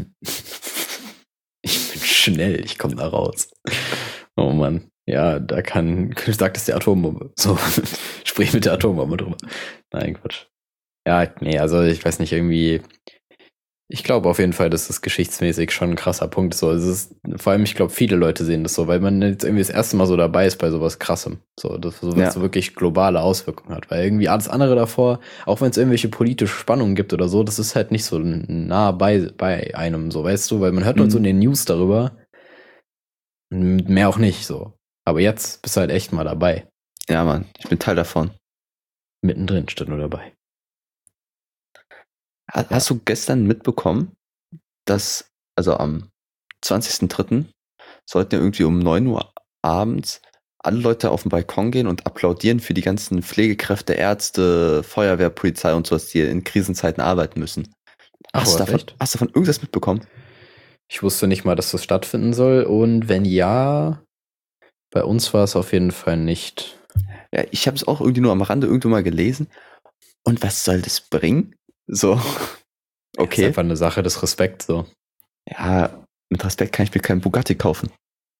Ich bin schnell, ich komme da raus. Oh Mann. Ja, da kann, du sagtest der Atombombe. So, sprich mit der Atombombe drüber. Nein, Quatsch. Ja, nee, also ich weiß nicht, irgendwie. Ich glaube auf jeden Fall, dass das geschichtsmäßig schon ein krasser Punkt ist. So, es ist vor allem, ich glaube, viele Leute sehen das so, weil man jetzt irgendwie das erste Mal so dabei ist bei sowas Krassem. So, dass sowas Ja. so wirklich globale Auswirkungen hat. Weil irgendwie alles andere davor, auch wenn es irgendwelche politische Spannungen gibt oder so, das ist halt nicht so nah bei, bei einem, so, weißt du, weil man hört Mhm. uns so in den News darüber. Mehr auch nicht so. Aber jetzt bist du halt echt mal dabei. Ja, Mann, ich bin Teil davon. Mittendrin statt nur dabei. Ha- Hast du gestern mitbekommen, dass, also am zwanzigsten dritten sollten ja irgendwie um neun Uhr abends alle Leute auf den Balkon gehen und applaudieren für die ganzen Pflegekräfte, Ärzte, Feuerwehr, Polizei und sowas, die in Krisenzeiten arbeiten müssen. Ach, hast, du was, davon, echt? hast du davon irgendwas mitbekommen? Ich wusste nicht mal, dass das stattfinden soll. Und wenn ja, bei uns war es auf jeden Fall nicht. Ja, ich habe es auch irgendwie nur am Rande irgendwo mal gelesen. Und was soll das bringen? So, Das ist okay. einfach eine Sache des Respekts so. Ja, mit Respekt kann ich mir keinen Bugatti kaufen.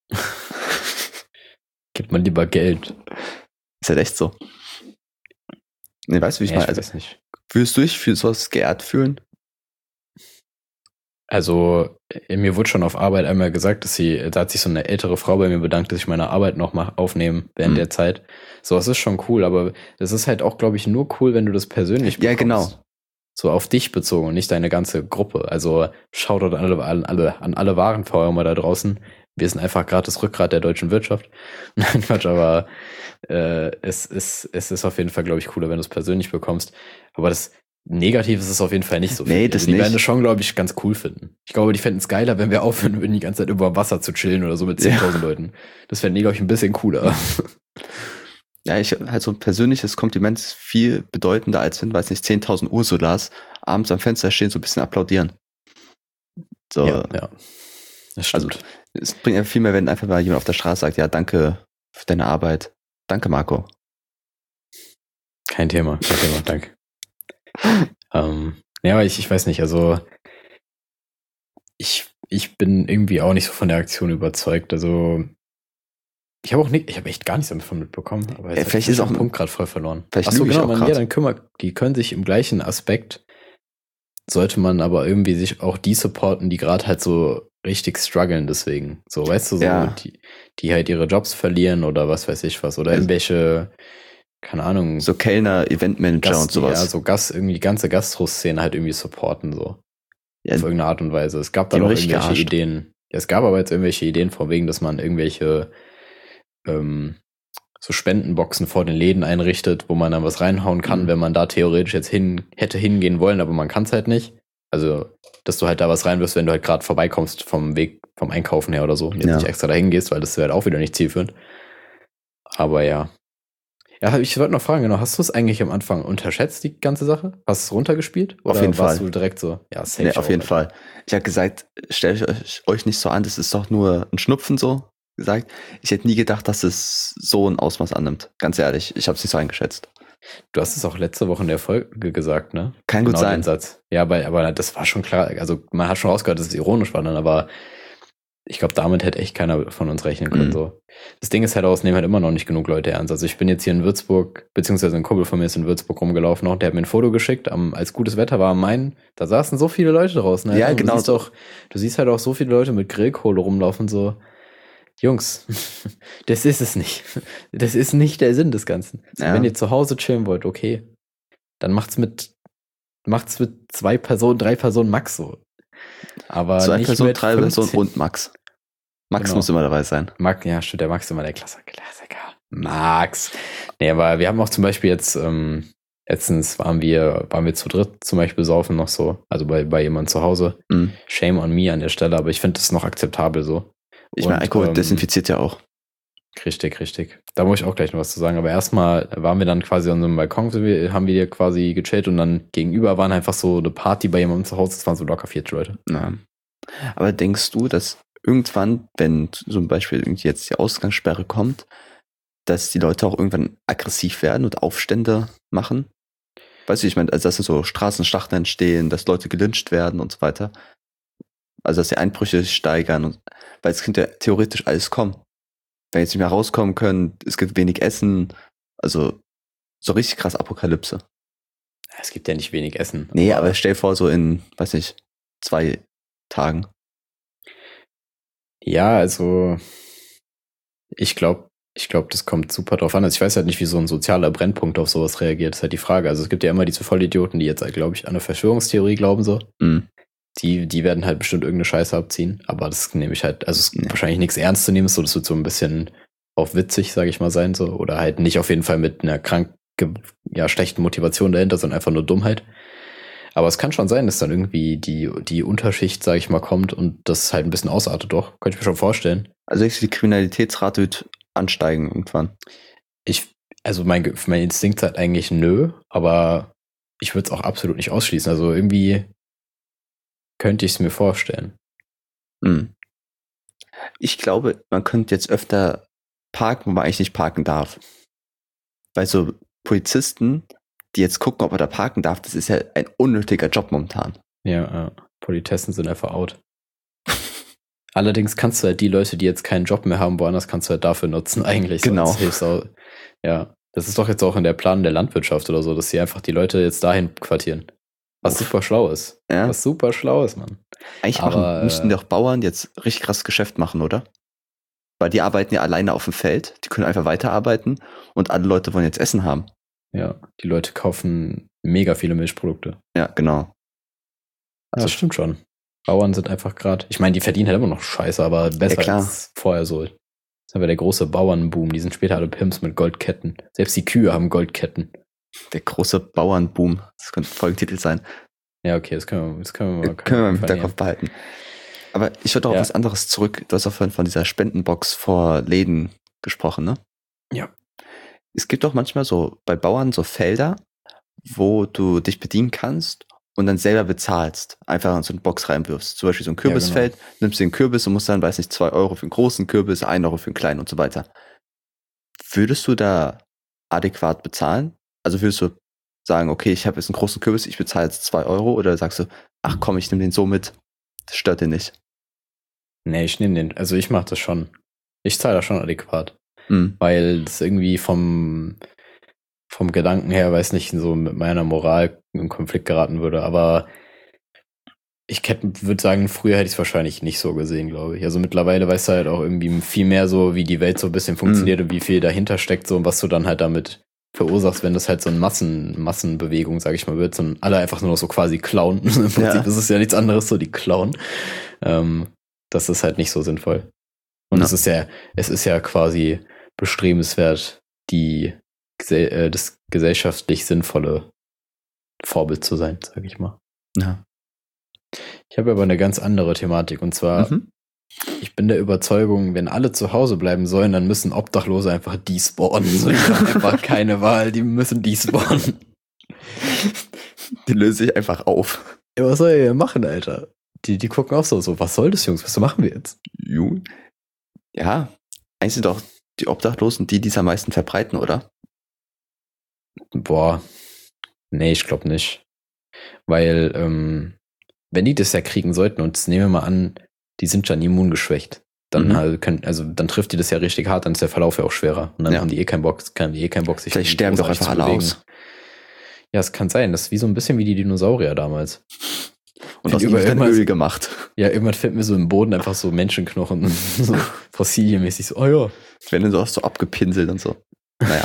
Gibt man lieber Geld. Ist halt echt so. Nee, weißt du, wie ich Ja, meine? ich Also, weiß nicht. würdest du dich für sowas geehrt fühlen? Also, äh, mir wurde schon auf Arbeit einmal gesagt, dass sie, da hat sich so eine ältere Frau bei mir bedankt, dass ich meine Arbeit noch mal aufnehme während Mhm. der Zeit. So, das ist schon cool, aber das ist halt auch, glaube ich, nur cool, wenn du das persönlich Ja, bekommst. genau. So auf dich bezogen und nicht deine ganze Gruppe. Also, Shoutout an alle, an alle, an alle Warenfeuer da draußen. Wir sind einfach gerade das Rückgrat der deutschen Wirtschaft. Nein, Quatsch, aber äh, es, ist, es ist auf jeden Fall, glaube ich, cooler, wenn du es persönlich bekommst. Aber das Negative ist es auf jeden Fall nicht so viel. Nee, das also die nicht. werden es schon, glaube ich, ganz cool finden. Ich glaube, die fänden es geiler, wenn wir aufhören würden, die ganze Zeit über Wasser zu chillen oder so mit Ja. zehntausend Leuten. Das fänden die, glaube ich, ein bisschen cooler. Ja, ich halt so ein persönliches Kompliment ist viel bedeutender, als wenn, weiß nicht, zehntausend Ursulas abends am Fenster stehen, so ein bisschen applaudieren. So, Ja, ja. Das also stimmt. es bringt ja viel mehr, wenn einfach mal jemand auf der Straße sagt, ja, danke für deine Arbeit. Danke, Marco. Kein Thema, kein Thema, danke. ähm, ja, aber ich, ich weiß nicht, also ich, ich bin irgendwie auch nicht so von der Aktion überzeugt. Also ich habe auch nicht, ich habe echt gar nichts davon mitbekommen. Aber jetzt Ja, hab vielleicht ich ist auch den ein- Punkt gerade voll verloren. vielleicht Achso, lüge ich genau, auch man, grad. ja, dann kümmert, die können sich im gleichen Aspekt, sollte man aber irgendwie sich auch die supporten, die gerade halt so richtig strugglen deswegen. So, weißt du, so, Ja. die, die halt ihre Jobs verlieren oder was weiß ich was. Oder Also- irgendwelche, keine Ahnung, So Kellner, Eventmanager Gast, und sowas. ja, so Gast, irgendwie die ganze Gastro-Szene halt irgendwie supporten, so. Ja, Auf irgendeine Art und Weise. Es gab die da haben auch richtig irgendwelche gearscht. Ideen. Ja, es gab aber jetzt irgendwelche Ideen von wegen, dass man irgendwelche ähm, so Spendenboxen vor den Läden einrichtet, wo man dann was reinhauen kann, Mhm. wenn man da theoretisch jetzt hin hätte hingehen wollen, aber man kann es halt nicht. Also, dass du halt da was reinwirfst, wenn du halt gerade vorbeikommst vom Weg, vom Einkaufen her oder so. Und jetzt Ja. nicht extra dahin gehst, weil das wäre halt auch wieder nicht zielführend. Aber ja. Ja, ich wollte noch fragen, genau, hast du es eigentlich am Anfang unterschätzt, die ganze Sache? Hast du es runtergespielt? Oder Auf jeden warst Fall. du direkt so? Ja, safe. Nee, auf auch, jeden Alter. Fall. Ich habe gesagt, stellt euch, euch nicht so an, das ist doch nur ein Schnupfen so gesagt. Ich hätte nie gedacht, dass es so ein Ausmaß annimmt. Ganz ehrlich, ich habe es nicht so eingeschätzt. Du hast es auch letzte Woche in der Folge gesagt, ne? Kann genau gut sein. Den Satz. Ja, aber, aber das war schon klar. Also man hat schon rausgehört, dass es ironisch war dann, aber ich glaube, damit hätte echt keiner von uns rechnen können. Mhm. So. Das Ding ist halt, aus nehmen halt immer noch nicht genug Leute ernst. Also ich bin jetzt hier in Würzburg, beziehungsweise ein Kumpel von mir ist in Würzburg rumgelaufen noch, der hat mir ein Foto geschickt, am, als gutes Wetter war am Main, da saßen so viele Leute draußen. Alter. Ja, Und genau Du siehst, so. auch, du siehst halt auch so viele Leute mit Grillkohle rumlaufen, so, Jungs, das ist es nicht. Das ist nicht der Sinn des Ganzen. So, Ja. Wenn ihr zu Hause chillen wollt, okay, dann macht's mit, macht's mit zwei Personen, drei Personen max so. Aber Zwei nicht Personen, mit drei fünfzehn. Personen und Max. Max Genau. muss immer dabei sein. Max, ja, stimmt, der Max ist immer der Klasse, Klassiker. Max. Nee, aber wir haben auch zum Beispiel jetzt, ähm, letztens waren wir, waren wir zu dritt zum Beispiel saufen noch so, also bei, bei jemandem zu Hause. Mhm. Shame on me an der Stelle, aber ich finde das noch akzeptabel so. Ich meine, Und, Alkohol ähm, desinfiziert ja auch. Richtig, richtig. Da muss ich auch gleich noch was zu sagen. Aber erstmal waren wir dann quasi an so einem Balkon, sind wir, haben wir quasi gechillt und dann gegenüber waren einfach so eine Party bei jemandem zu Hause. Das waren so locker vierzig Leute. Ja. Aber denkst du, dass irgendwann, wenn zum Beispiel irgendwie jetzt die Ausgangssperre kommt, dass die Leute auch irgendwann aggressiv werden und Aufstände machen? Weißt du, ich meine, also dass so Straßenschlachten entstehen, dass Leute gelyncht werden und so weiter. Also dass die Einbrüche sich steigern. Und, weil es könnte ja theoretisch alles kommen. Wenn jetzt nicht mehr rauskommen können, es gibt wenig Essen, also so richtig krass Apokalypse. Es gibt ja nicht wenig Essen. Nee, aber stell dir vor, so in, weiß nicht, zwei Tagen. Ja, also ich glaube, ich glaube, das kommt super drauf an. Also ich weiß halt nicht, wie so ein sozialer Brennpunkt auf sowas reagiert. Das ist halt die Frage. Also es gibt ja immer diese Vollidioten, die jetzt, halt, glaube ich, an eine Verschwörungstheorie glauben so. Mhm. Die, die werden halt bestimmt irgendeine Scheiße abziehen. Aber das nehme ich halt, also es ist Ja. wahrscheinlich nichts ernst zu nehmen. So, das wird so ein bisschen auf witzig, sage ich mal, sein. So. Oder halt nicht auf jeden Fall mit einer krank, ja, schlechten Motivation dahinter, sondern einfach nur Dummheit. Aber es kann schon sein, dass dann irgendwie die, die Unterschicht, sage ich mal, kommt und das halt ein bisschen ausartet, doch. Könnte ich mir schon vorstellen. Also denkst du, die Kriminalitätsrate wird ansteigen irgendwann? Ich, also mein, mein Instinkt sagt eigentlich nö, aber ich würde es auch absolut nicht ausschließen. Also irgendwie könnte ich es mir vorstellen. Hm. Ich glaube, man könnte jetzt öfter parken, wo man eigentlich nicht parken darf. Weil so Polizisten, die jetzt gucken, ob man da parken darf, das ist ja ein unnötiger Job momentan. Ja, äh, Politessen sind einfach out. Allerdings kannst du halt die Leute, die jetzt keinen Job mehr haben, woanders kannst du halt dafür nutzen, eigentlich. Genau. So, das hilft auch, ja, das ist doch jetzt auch in der Plan der Landwirtschaft oder so, dass sie einfach die Leute jetzt dahin quartieren. Was Uff. super schlau ist. Ja. Was super schlau ist, Mann. Eigentlich Aber, machen, müssten äh, doch Bauern jetzt richtig krass Geschäft machen, oder? Weil die arbeiten ja alleine auf dem Feld, die können einfach weiterarbeiten und alle Leute wollen jetzt Essen haben. Ja, die Leute kaufen mega viele Milchprodukte. Ja, genau. Ja, Also- das stimmt schon. Bauern sind einfach gerade, ich meine, die verdienen halt immer noch scheiße, aber besser Ja, klar. als vorher so. Das ist aber der große Bauernboom. Die sind später alle Pimps mit Goldketten. Selbst die Kühe haben Goldketten. Der große Bauernboom, das könnte Folgentitel sein. Ja, okay, das können wir, das können wir mal Können wir im vernehmen. Hinterkopf behalten. Aber ich würde auch Ja. auf was anderes zurück. Du hast auch vorhin von dieser Spendenbox vor Läden gesprochen, ne? Ja. Es gibt doch manchmal so bei Bauern so Felder, wo du dich bedienen kannst und dann selber bezahlst. Einfach in so eine Box reinwirfst. Zum Beispiel so ein Kürbisfeld, nimmst den Kürbis und musst dann, weiß nicht, zwei Euro für einen großen Kürbis, ein Euro für einen kleinen und so weiter. Würdest du da adäquat bezahlen? Also würdest du sagen, okay, ich habe jetzt einen großen Kürbis, ich bezahle jetzt zwei Euro, oder sagst du, ach komm, ich nehme den so mit, das stört dir nicht? Nee, ich nehme den, also ich mache das schon. Ich zahle das schon adäquat. Mhm. Weil das irgendwie vom, vom Gedanken her, weiß nicht, so mit meiner Moral in Konflikt geraten würde. Aber ich würde sagen, früher hätte ich es wahrscheinlich nicht so gesehen, glaube ich. Also mittlerweile weißt du halt auch irgendwie viel mehr so, wie die Welt so ein bisschen funktioniert und wie viel dahinter steckt so und was du dann halt damit verursachst, wenn das halt so eine Massen, Massenbewegung, sage ich mal, wird und alle einfach nur noch so quasi klauen. Im Prinzip Ja. ist es ja nichts anderes, so die klauen. Ähm, das ist halt nicht so sinnvoll. Und Ja. es ist ja, es ist ja quasi bestrebenswert, die gese- äh, das gesellschaftlich sinnvolle Vorbild zu sein, sage ich mal. Ja. Ich habe aber eine ganz andere Thematik und zwar, Mhm. ich bin der Überzeugung, wenn alle zu Hause bleiben sollen, dann müssen Obdachlose einfach despawnen. So, die haben einfach keine Wahl, die müssen despawnen. Die löse ich einfach auf. Ja, was soll ihr machen, Alter? Die, die gucken auch so, so, was soll das, Jungs? Was machen wir jetzt? Ju. Ja, eigentlich sind doch die Obdachlosen die, die es am meisten verbreiten, oder? Boah, nee, ich glaube nicht. Weil, ähm, wenn die das ja kriegen sollten, und das nehmen wir mal an, die sind schon immungeschwächt, dann Mhm. halt können, also dann trifft die das ja richtig hart, dann ist der Verlauf ja auch schwerer. Und dann Ja. haben die eh keinen Bock, kann die eh keinen Bock, sich Vielleicht irgendwie sterben doch großartig einfach zu alle bewegen. aus. Ja, es kann sein. Das ist wie so ein bisschen wie die Dinosaurier damals. Und aus Über ihnen dann irgendwas- Öl gemacht. Ja, irgendwann fällt mir so im Boden einfach so Menschenknochen, so fossilienmäßig so, oh ja. Werden dann so auch so abgepinselt und so. Naja.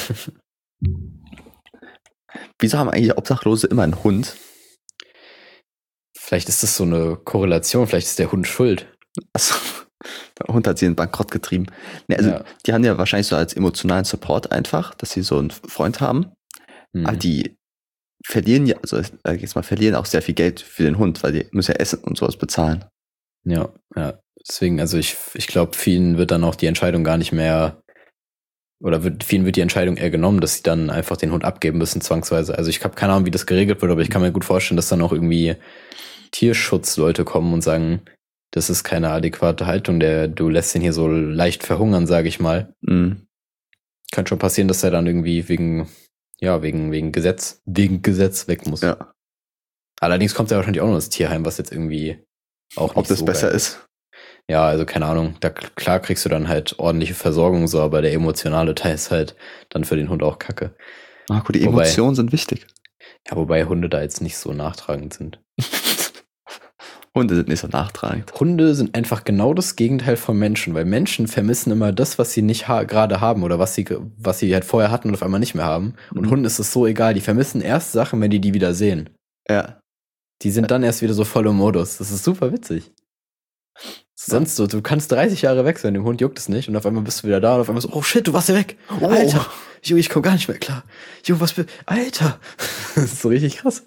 Wieso haben eigentlich Obdachlose immer einen Hund? Vielleicht ist das so eine Korrelation, vielleicht ist der Hund schuld. Also, Der Hund hat sie in den Bankrott getrieben. Nee, also Ja. die haben ja wahrscheinlich so als emotionalen Support einfach, dass sie so einen Freund haben. Mhm. Aber die verlieren ja, also äh, jetzt mal verlieren auch sehr viel Geld für den Hund, weil die müssen ja Essen und sowas bezahlen. Ja, ja. Deswegen, also ich, ich glaube, vielen wird dann auch die Entscheidung gar nicht mehr, oder wird, vielen wird die Entscheidung eher genommen, dass sie dann einfach den Hund abgeben müssen, zwangsweise. Also ich habe keine Ahnung, wie das geregelt wird, aber ich kann mir gut vorstellen, dass dann auch irgendwie Tierschutzleute kommen und sagen, das ist keine adäquate Haltung, der, du lässt ihn hier so leicht verhungern, sage ich mal. Mhm. Kann schon passieren, dass er dann irgendwie wegen, ja, wegen, wegen Gesetz, wegen Gesetz weg muss. Ja. Allerdings kommt er wahrscheinlich auch noch ins Tierheim, was jetzt irgendwie auch nicht Ob das so besser geil ist. Ja, also keine Ahnung. Da klar kriegst du dann halt ordentliche Versorgung, so, aber der emotionale Teil ist halt dann für den Hund auch kacke. Marco, die Wobei- Emotionen sind wichtig. Ja, wobei Hunde da jetzt nicht so nachtragend sind. Hunde sind nicht so nachtragend. Hunde sind einfach genau das Gegenteil von Menschen, weil Menschen vermissen immer das, was sie nicht ha- gerade haben oder was sie, ge- was sie halt vorher hatten und auf einmal nicht mehr haben. Und Mhm. Hunden ist es so egal. Die vermissen erst Sachen, wenn die die wieder sehen. Ja. Die sind dann erst wieder so voll im Modus. Das ist super witzig. Sonst so, du kannst dreißig Jahre weg sein, dem Hund juckt es nicht und auf einmal bist du wieder da und auf einmal so, oh shit, du warst ja weg. Oh. Alter, Jo, ich komm gar nicht mehr klar. Jo, was für, Alter. Das ist so richtig krass.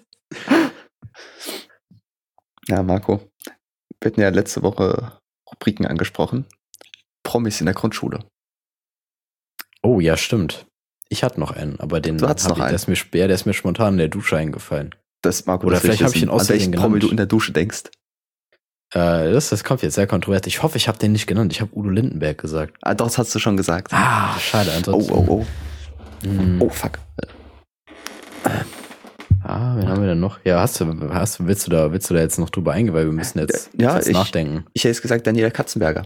Ja, Marco, wir hatten ja letzte Woche Rubriken angesprochen. Promis in der Grundschule. Oh, ja, stimmt. Ich hatte noch einen, aber den Du hattest hab noch ich, einen. der ist mir später, der ist mir spontan in der Dusche eingefallen. Das, Marco, Oder das will vielleicht hab ich wissen, ihn aus an welchen Versehen Promi genannt. du in der Dusche denkst. Äh, das, das kommt jetzt sehr kontrovers. Ich hoffe, ich habe den nicht genannt. Ich habe Udo Lindenberg gesagt. Ah, doch, das hast du schon gesagt. Ah, schade. oh, Ansonsten, oh, oh. Hm. Oh, fuck. Ah, wen haben wir denn noch? Ja, hast du, hast du, willst du da, willst du da jetzt noch drüber eingehen, weil wir müssen jetzt, Ja, jetzt ich- nachdenken. Ich hätte jetzt gesagt Daniela Katzenberger.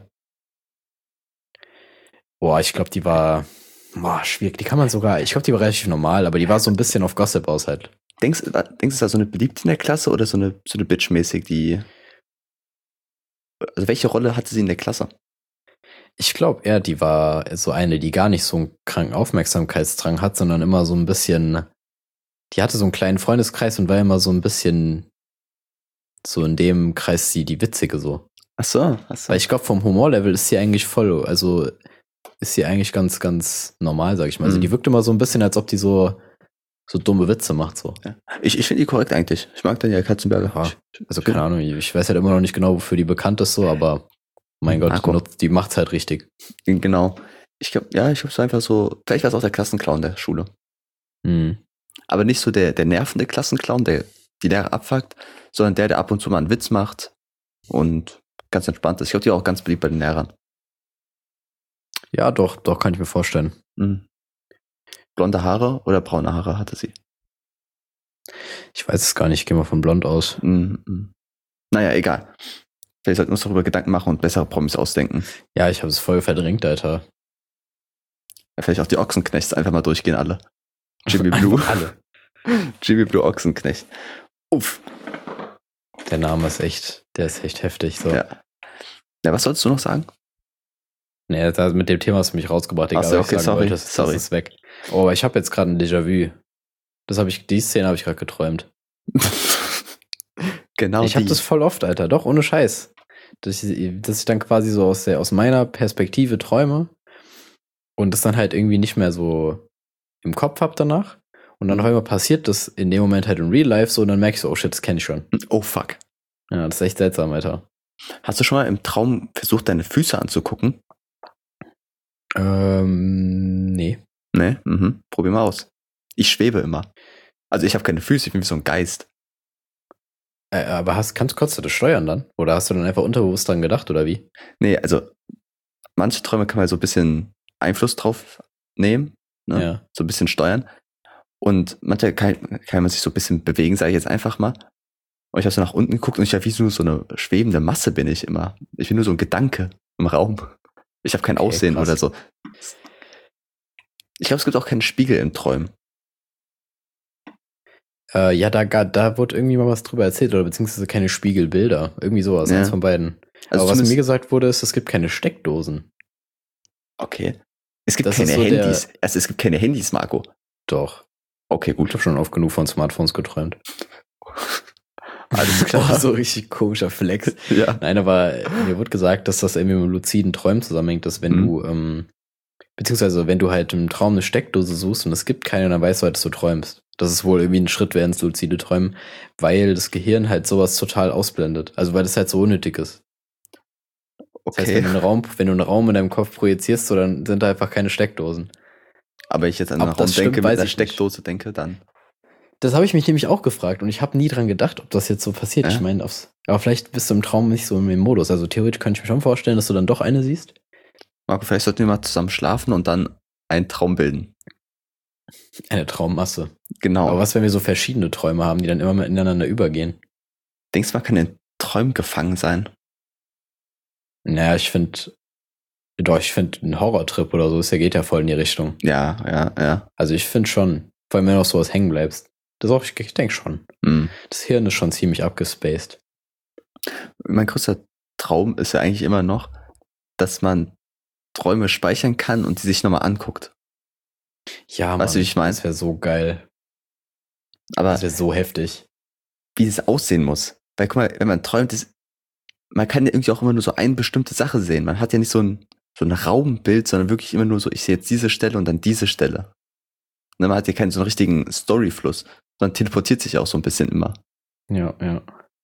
Boah, ich glaube, die war, boah, schwierig. Die kann man sogar, ich glaube, die war relativ normal, aber die war so ein bisschen auf Gossip aus halt. Denkst du, denkst du, ist da so eine Beliebte in der Klasse oder so eine, so eine Bitch-mäßig, die. Also, welche Rolle hatte sie in der Klasse? Ich glaube eher, die war so eine, die gar nicht so einen kranken Aufmerksamkeitsdrang hat, sondern immer so ein bisschen, die hatte so einen kleinen Freundeskreis und war immer so ein bisschen so in dem Kreis sie die Witzige so. Ach so, ach so. Weil ich glaube, vom Humorlevel ist sie eigentlich voll, also ist sie eigentlich ganz, ganz normal, sag ich mal. Also Mhm. die wirkt immer so ein bisschen, als ob die so, so dumme Witze macht so. Ich, ich finde die korrekt eigentlich. Ich mag Daniela Katzenberger. Ja, Ich, Also keine Ahnung, ich weiß halt immer noch nicht genau, wofür die bekannt ist so, aber mein Gott, Marco. nutzt- die macht's halt richtig. Genau. Ich glaube, ja, ich glaube, so einfach so. Vielleicht war es auch der Klassenclown der Schule. Hm. Aber nicht so der, der nervende Klassenclown, der die Lehrer abfuckt, sondern der, der ab und zu mal einen Witz macht und ganz entspannt ist. Ich glaube, die war auch ganz beliebt bei den Lehrern. Ja, doch, doch, kann ich mir vorstellen. Mhm. Blonde Haare oder braune Haare hatte sie. Ich weiß es gar nicht, ich gehe mal von blond aus. Mhm. mhm. Naja, egal. Vielleicht sollten wir uns darüber Gedanken machen und bessere Promis ausdenken. Ja, ich habe es voll verdrängt, Alter. Ja, vielleicht auch die Ochsenknechts einfach mal durchgehen, alle. Jimmy Blue. Einfach alle. Jimmy Blue Ochsenknecht. Uff. Der Name ist echt, der ist echt heftig. So. Ja. Ja, was sollst du noch sagen? Nee, da, mit dem Thema hast du mich rausgebracht, egal Ach so, was okay, ich sagen sorry, wollte. Das, sorry. das ist weg. Oh, aber ich habe jetzt gerade ein Déjà-vu. Das habe ich, die Szene habe ich gerade geträumt. Genau ich habe die. das voll oft, Alter. Doch, ohne Scheiß. Dass ich, dass ich dann quasi so aus, der, aus meiner Perspektive träume und das dann halt irgendwie nicht mehr so im Kopf hab danach. Und dann auf einmal passiert das in dem Moment halt in Real Life so und dann merke ich so, oh shit, das kenne ich schon. Oh fuck. Ja, das ist echt seltsam, Alter. Hast du schon mal im Traum versucht, deine Füße anzugucken? Ähm, nee. Nee? Mhm. Probier mal aus. Ich schwebe immer. Also ich habe keine Füße, ich bin wie so ein Geist. Äh, aber hast, kannst, konntest du das steuern dann? Oder hast du dann einfach unterbewusst dran gedacht, oder wie? Nee, also manche Träume kann man so ein bisschen Einfluss drauf nehmen, ne? Ja. So ein bisschen steuern. Und manchmal kann, kann man sich so ein bisschen bewegen, sage ich jetzt einfach mal. Und ich habe so nach unten geguckt und ich habe wie so, so eine schwebende Masse bin ich immer. Ich bin nur so ein Gedanke im Raum. Ich habe kein Okay, Aussehen krass. oder so. Ich glaube, es gibt auch keinen Spiegel in Träumen. Äh, ja, da, ga- da wurde irgendwie mal was drüber erzählt, oder beziehungsweise keine Spiegelbilder. Irgendwie sowas, Ja. eins von beiden. Also aber was zumindest- mir gesagt wurde, ist, es gibt keine Steckdosen. Okay. Es gibt Das keine ist so der- Handys. Also es gibt keine Handys, Marco. Doch. Okay, Ich gut. habe schon oft genug von Smartphones geträumt. Alles klar. Oh, so richtig komischer Flex. Ja. Nein, aber mir wurde gesagt, dass das irgendwie mit luziden Träumen zusammenhängt, dass wenn Mhm. du, ähm, beziehungsweise wenn du halt im Traum eine Steckdose suchst und es gibt keine, dann weißt du halt, dass du träumst. Das ist wohl irgendwie ein Schritt wäre ins luzide Träumen, weil das Gehirn halt sowas total ausblendet. Also weil das halt so unnötig ist. Das heißt, wenn Okay. du einen Raum, wenn du einen Raum in deinem Kopf projizierst, so, dann sind da einfach keine Steckdosen. Aber ich jetzt an Ob einen das Raum stimmt, denke, mit weiß einer ich nicht. Steckdose denke, dann. Das habe ich mich nämlich auch gefragt und ich habe nie dran gedacht, ob das jetzt so passiert. Ja. Ich meine, aufs, aber vielleicht bist du im Traum nicht so im Modus. Also theoretisch könnte ich mir schon vorstellen, dass du dann doch eine siehst. Marco, vielleicht sollten wir mal zusammen schlafen und dann einen Traum bilden. Eine Traummasse. Genau. Aber was, wenn wir so verschiedene Träume haben, die dann immer miteinander übergehen? Denkst du, man kann in Träumen gefangen sein? Naja, ich finde, doch, ich finde, ein Horrortrip oder so, das geht ja voll in die Richtung. Ja, ja, ja. Also ich finde schon, vor allem wenn du auf sowas hängen bleibst. Das auch, ich, ich denke schon. Mhm. Das Hirn ist schon ziemlich abgespaced. Mein größter Traum ist ja eigentlich immer noch, dass man Träume speichern kann und die sich nochmal anguckt. Ja, Weißt du, wie ich meine? Das wäre so geil. Aber Das wäre so heftig. wie das aussehen muss. Weil guck mal, wenn man träumt, ist, man kann ja irgendwie auch immer nur so eine bestimmte Sache sehen. Man hat ja nicht so ein, so ein Raumbild, sondern wirklich immer nur so, ich sehe jetzt diese Stelle und dann diese Stelle. Und man hat ja keinen so einen richtigen Storyfluss. Man teleportiert sich auch so ein bisschen immer. Ja, ja.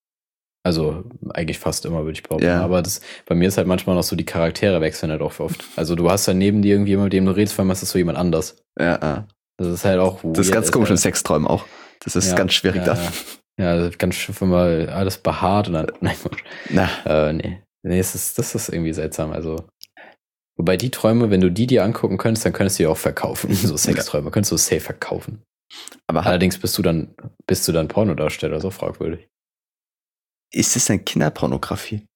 Also eigentlich fast immer, würde ich behaupten. Ja. Aber das, bei mir ist halt manchmal noch so, die Charaktere wechseln halt auch oft. Also du hast dann neben dir irgendwie jemand, mit dem du redest, vor allem ist das so jemand anders. Ja, ja. Das ist halt auch Das ist ganz komisch in halt, Sexträumen auch. Das ist ja, ganz schwierig ja, da. Ja, ja das ist ganz schön, wenn mal alles behaart und dann, nein, Na, äh, nee. Nee, es ist, das ist irgendwie seltsam. Also, wobei die Träume, wenn du die dir angucken könntest, dann könntest du die auch verkaufen. So Sexträume, könntest du safe verkaufen. aber hat, Allerdings bist du dann, bist du dann Pornodarsteller, so fragwürdig. ist es denn Kinderpornografie?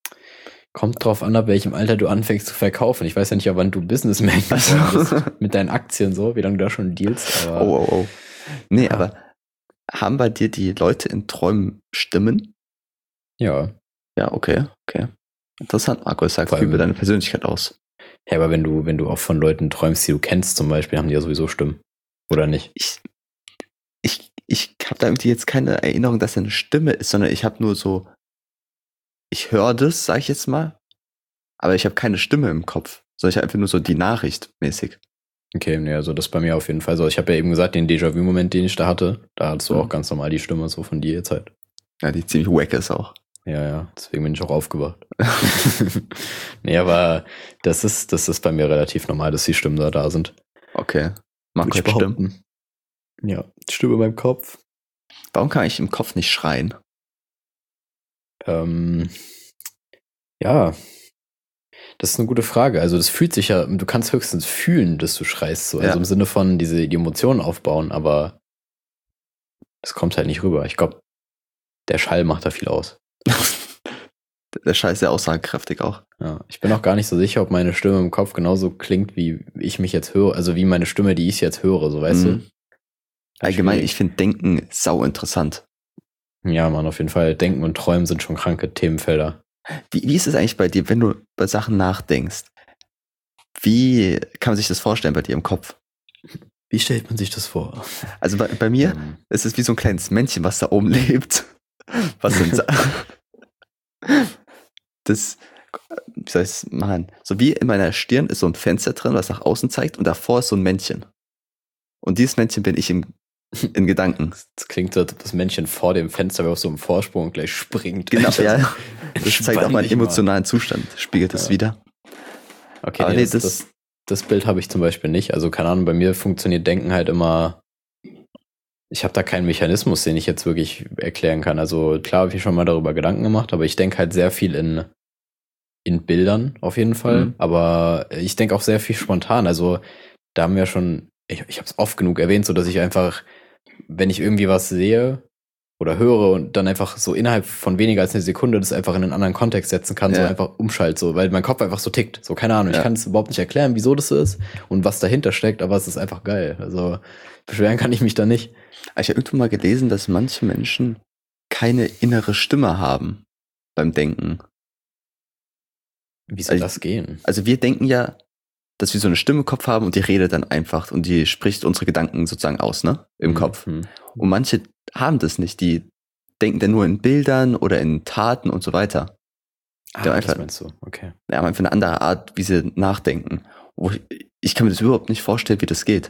Kommt drauf an, ab welchem Alter du anfängst zu verkaufen. Ich weiß ja nicht, ab wann du Businessman geworden bist mit deinen Aktien so, wie lange du da schon dealst. Aber Oh, oh, oh. Nee, Ja. aber haben bei dir die Leute in Träumen Stimmen? ja. Ja, okay, okay. Interessant, Marco. Das sagt Vor viel über allem- deine Persönlichkeit aus. Ja, aber wenn du, wenn du auch von Leuten träumst, die du kennst zum Beispiel, haben die ja sowieso Stimmen. Oder nicht? Ich, ich, ich habe da irgendwie jetzt keine Erinnerung, dass er eine Stimme ist, sondern ich habe nur so, ich höre das, sag ich jetzt mal, aber ich habe keine Stimme im Kopf, sondern ich habe einfach nur so die Nachricht mäßig. Okay, nee, also das bei mir auf jeden Fall so. Ich habe ja eben gesagt, den Déjà-vu-Moment, den ich da hatte, da hattest du Mhm. auch ganz normal die Stimme so von dir jetzt halt. Ja, die ziemlich wack ist auch. Ja, ja, deswegen bin ich auch aufgewacht. Nee, aber das ist, das ist bei mir relativ normal, dass die Stimmen da da sind. Okay. Marco Würde ich hat Stimmen. behaupten. Ja, Stimme in meinem Kopf. Warum kann ich im Kopf nicht schreien? Ähm, ja, das ist eine gute Frage. Also das fühlt sich ja, du kannst höchstens fühlen, dass du schreist, so. Also Ja. im Sinne von diese die Emotionen aufbauen, aber es kommt halt nicht rüber. Ich glaube, der Schall macht da viel aus. Der Scheiß ist ja aussagekräftig auch. Ja, ich bin auch gar nicht so sicher, ob meine Stimme im Kopf genauso klingt, wie ich mich jetzt höre, also wie meine Stimme, die ich jetzt höre, so weißt Mhm. du? Allgemein, Schwierig. ich finde Denken sau interessant. Ja, Mann, auf jeden Fall. Denken und Träumen sind schon kranke Themenfelder. Wie, wie ist es eigentlich bei dir, wenn du bei Sachen nachdenkst? Wie kann man sich das vorstellen bei dir im Kopf? Wie stellt man sich das vor? Also bei, bei mir Ähm, ist es wie so ein kleines Männchen, was da oben lebt. Was denn? Das, wie soll ich es machen? So wie in meiner Stirn ist so ein Fenster drin, was nach außen zeigt, und davor ist so ein Männchen. Und dieses Männchen bin ich im, in Gedanken. Das klingt so, als ob das Männchen vor dem Fenster wäre auf so einem Vorsprung und gleich springt. Genau, ja. Das Entspann zeigt auch meinen dich mal. emotionalen Zustand, spiegelt es Ja. wieder. Okay, Aber nee, nee, das, das- das, das Bild habe ich zum Beispiel nicht. Also keine Ahnung, bei mir funktioniert Denken halt immer. Ich habe da keinen Mechanismus, den ich jetzt wirklich erklären kann. Also klar habe ich mir schon mal darüber Gedanken gemacht, aber ich denke halt sehr viel in, in Bildern auf jeden Fall. Mhm. Aber ich denke auch sehr viel spontan. Also da haben wir schon, ich, ich habe es oft genug erwähnt, so dass ich einfach, wenn ich irgendwie was sehe oder höre und dann einfach so innerhalb von weniger als eine Sekunde das einfach in einen anderen Kontext setzen kann, so Ja. einfach umschalt, so, weil mein Kopf einfach so tickt. So, keine Ahnung, Ja. ich kann es überhaupt nicht erklären, wieso das so ist und was dahinter steckt, aber es ist einfach geil. Also beschweren kann ich mich da nicht. Ich habe irgendwo mal gelesen, dass manche Menschen keine innere Stimme haben beim Denken. Wie soll Also- das gehen? Also wir denken ja, dass wir so eine Stimme im Kopf haben und die redet dann einfach und die spricht unsere Gedanken sozusagen aus, ne? Im Kopf. Mhm. Und manche haben das nicht, die denken dann nur in Bildern oder in Taten und so weiter. Ah, Die haben das einfach, meinst du, okay. die haben einfach eine andere Art, wie sie nachdenken. Wo ich, ich kann mir das überhaupt nicht vorstellen, wie das geht.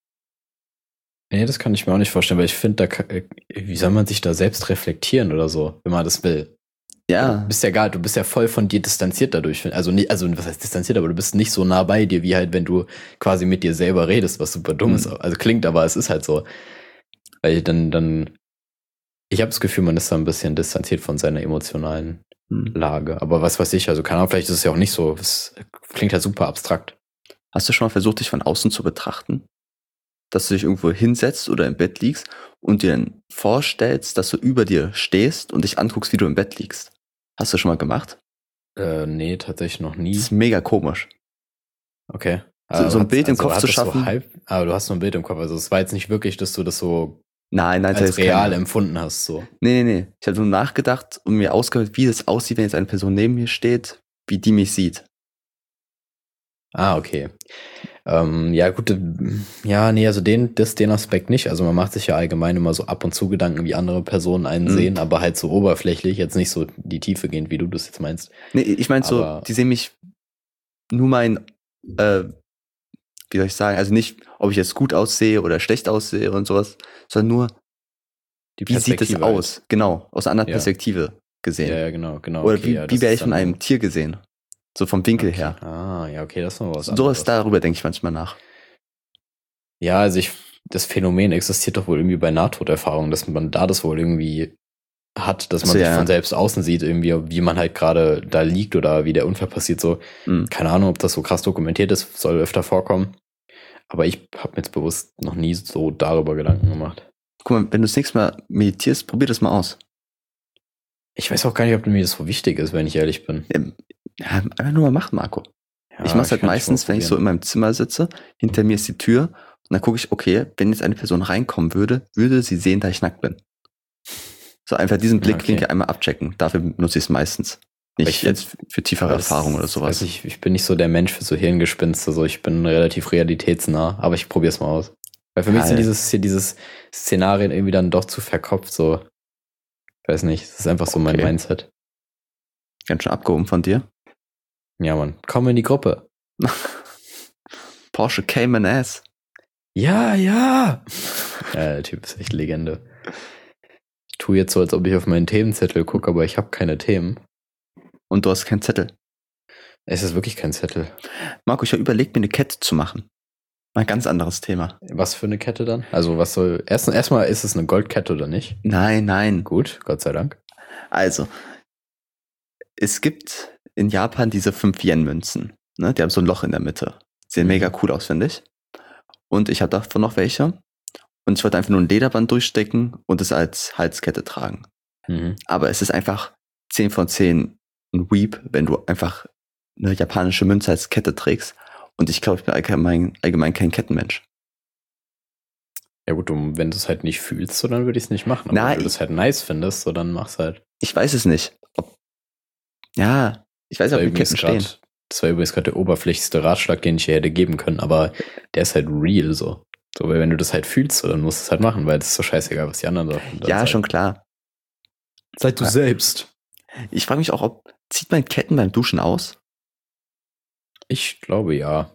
Nee, das kann ich mir auch nicht vorstellen, weil ich finde, da kann, äh, wie soll man sich da selbst reflektieren oder so, wenn man das will? Ja, Du bist ja gar, du bist ja voll von dir distanziert dadurch. Also nicht, also was heißt distanziert, aber du bist nicht so nah bei dir, wie halt, wenn du quasi mit dir selber redest, was super dumm Mhm. ist. Also klingt, aber es ist halt so. Weil dann, dann, ich habe das Gefühl, man ist da ein bisschen distanziert von seiner emotionalen hm. Lage. Aber was weiß ich, also keine Ahnung, vielleicht ist es ja auch nicht so. Es klingt halt super abstrakt. Hast du schon mal versucht, dich von außen zu betrachten? Dass du dich irgendwo hinsetzt oder im Bett liegst und dir dann vorstellst, dass du über dir stehst und dich anguckst, wie du im Bett liegst. Hast du schon mal gemacht? Äh, nee, tatsächlich noch nie. Das ist mega komisch. Okay. So, so ein hat- Bild im also Kopf hat zu das schaffen. So halb, aber du hast nur ein Bild im Kopf. Also es war jetzt nicht wirklich, dass du das so Nein, nein, das als ist keine- real empfunden hast. So. Nee, nee, nee. Ich habe so nachgedacht und mir ausgehört, wie es aussieht, wenn jetzt eine Person neben mir steht, wie die mich sieht. Ah, okay. Ähm, ja, gut, äh, ja, nee, also den, das, den Aspekt nicht. Also man macht sich ja allgemein immer so ab und zu Gedanken, wie andere Personen einen Mhm. sehen, aber halt so oberflächlich, jetzt nicht so die Tiefe gehend, wie du das jetzt meinst. Nee, ich meine so, Aber- die sehen mich nur mein, äh, wie soll ich sagen, also nicht, ob ich jetzt gut aussehe oder schlecht aussehe und sowas, sondern nur, Die wie sieht es Perspektive halt. aus? Genau, aus einer anderen Ja. Perspektive gesehen. Ja, ja, genau, genau. Oder okay, wie, ja, wie das wäre ist ich von dann einem so- Tier gesehen? So vom Winkel okay. her. Ah, ja, okay, das ist noch was So anderes. was darüber denke ich manchmal nach. Ja, also ich, das Phänomen existiert doch wohl irgendwie bei Nahtoderfahrungen, dass man da das wohl irgendwie hat, dass man So, sich ja. von selbst außen sieht, irgendwie, wie man halt gerade da liegt oder wie der Unfall passiert, so. Mhm. Keine Ahnung, ob das so krass dokumentiert ist, soll öfter vorkommen. Aber ich habe mir jetzt bewusst noch nie so darüber Gedanken gemacht. Guck mal, wenn du das nächste Mal meditierst, probier das mal aus. Ich weiß auch gar nicht, ob mir das so wichtig ist, wenn ich ehrlich bin. Ja, einfach nur mal machen, Marco. Ja, ich mach's halt kann meistens, mal wenn ich so in probieren. meinem Zimmer sitze, hinter mir ist die Tür und dann gucke ich, okay, wenn jetzt eine Person reinkommen würde, würde sie sehen, dass ich nackt bin. So einfach diesen Ja, okay. Blickwinkel einmal abchecken. Dafür nutze ich es meistens. Nicht Ich find- jetzt für tiefere Aber das- Erfahrungen oder sowas. Weiß ich, ich bin nicht so der Mensch für so Hirngespinste, so ich bin relativ realitätsnah, aber ich probier's mal aus. Weil für mich sind Geil. dieses, hier dieses Szenarien irgendwie dann doch zu verkopft, so. Ich weiß nicht, das ist einfach so mein Okay. Mindset. Ganz schön abgehoben von dir. Ja, Mann, komm in die Gruppe. Porsche Cayman S. Ja, ja. Ja, der Typ ist echt Legende. Ich tue jetzt so, als ob ich auf meinen Themenzettel gucke, aber ich habe keine Themen. Und du hast keinen Zettel. Es ist wirklich kein Zettel. Marco, ich habe überlegt, mir eine Kette zu machen. Mal ein ganz anderes Thema. Was für eine Kette dann? Also was soll. Erst, erstmal ist es eine Goldkette oder nicht? Nein, nein. Gut, Gott sei Dank. Also, es gibt in Japan diese fünf Yen-Münzen. Ne? Die haben so ein Loch in der Mitte. Sehen Mhm. mega cool aus, finde ich. Und ich habe davon noch welche. Und ich wollte einfach nur ein Lederband durchstecken und es als Halskette tragen. Mhm. Aber es ist einfach zehn von zehn ein Weep, wenn du einfach eine japanische Münze als Kette trägst. Und ich glaube, ich bin allgemein, allgemein kein Kettenmensch. Ja gut, du, wenn du es halt nicht fühlst, so dann würde ich es nicht machen. Aber Nein, wenn du das halt nice findest, so dann mach's halt. Ich weiß es nicht. Ob, ja, ich weiß Das nicht, war ob die übrigens Ketten grad- stehen. Das war übrigens gerade der oberflächlichste Ratschlag, den ich dir hätte geben können, aber der ist halt real so. So, weil wenn du das halt fühlst, so, dann musst du es halt machen, weil es ist so scheißegal, was die anderen sagen. Ja, Dann schon sei- klar. Sei du Ja. selbst. Ich frage mich auch, ob zieht man Ketten beim Duschen aus? Ich glaube ja.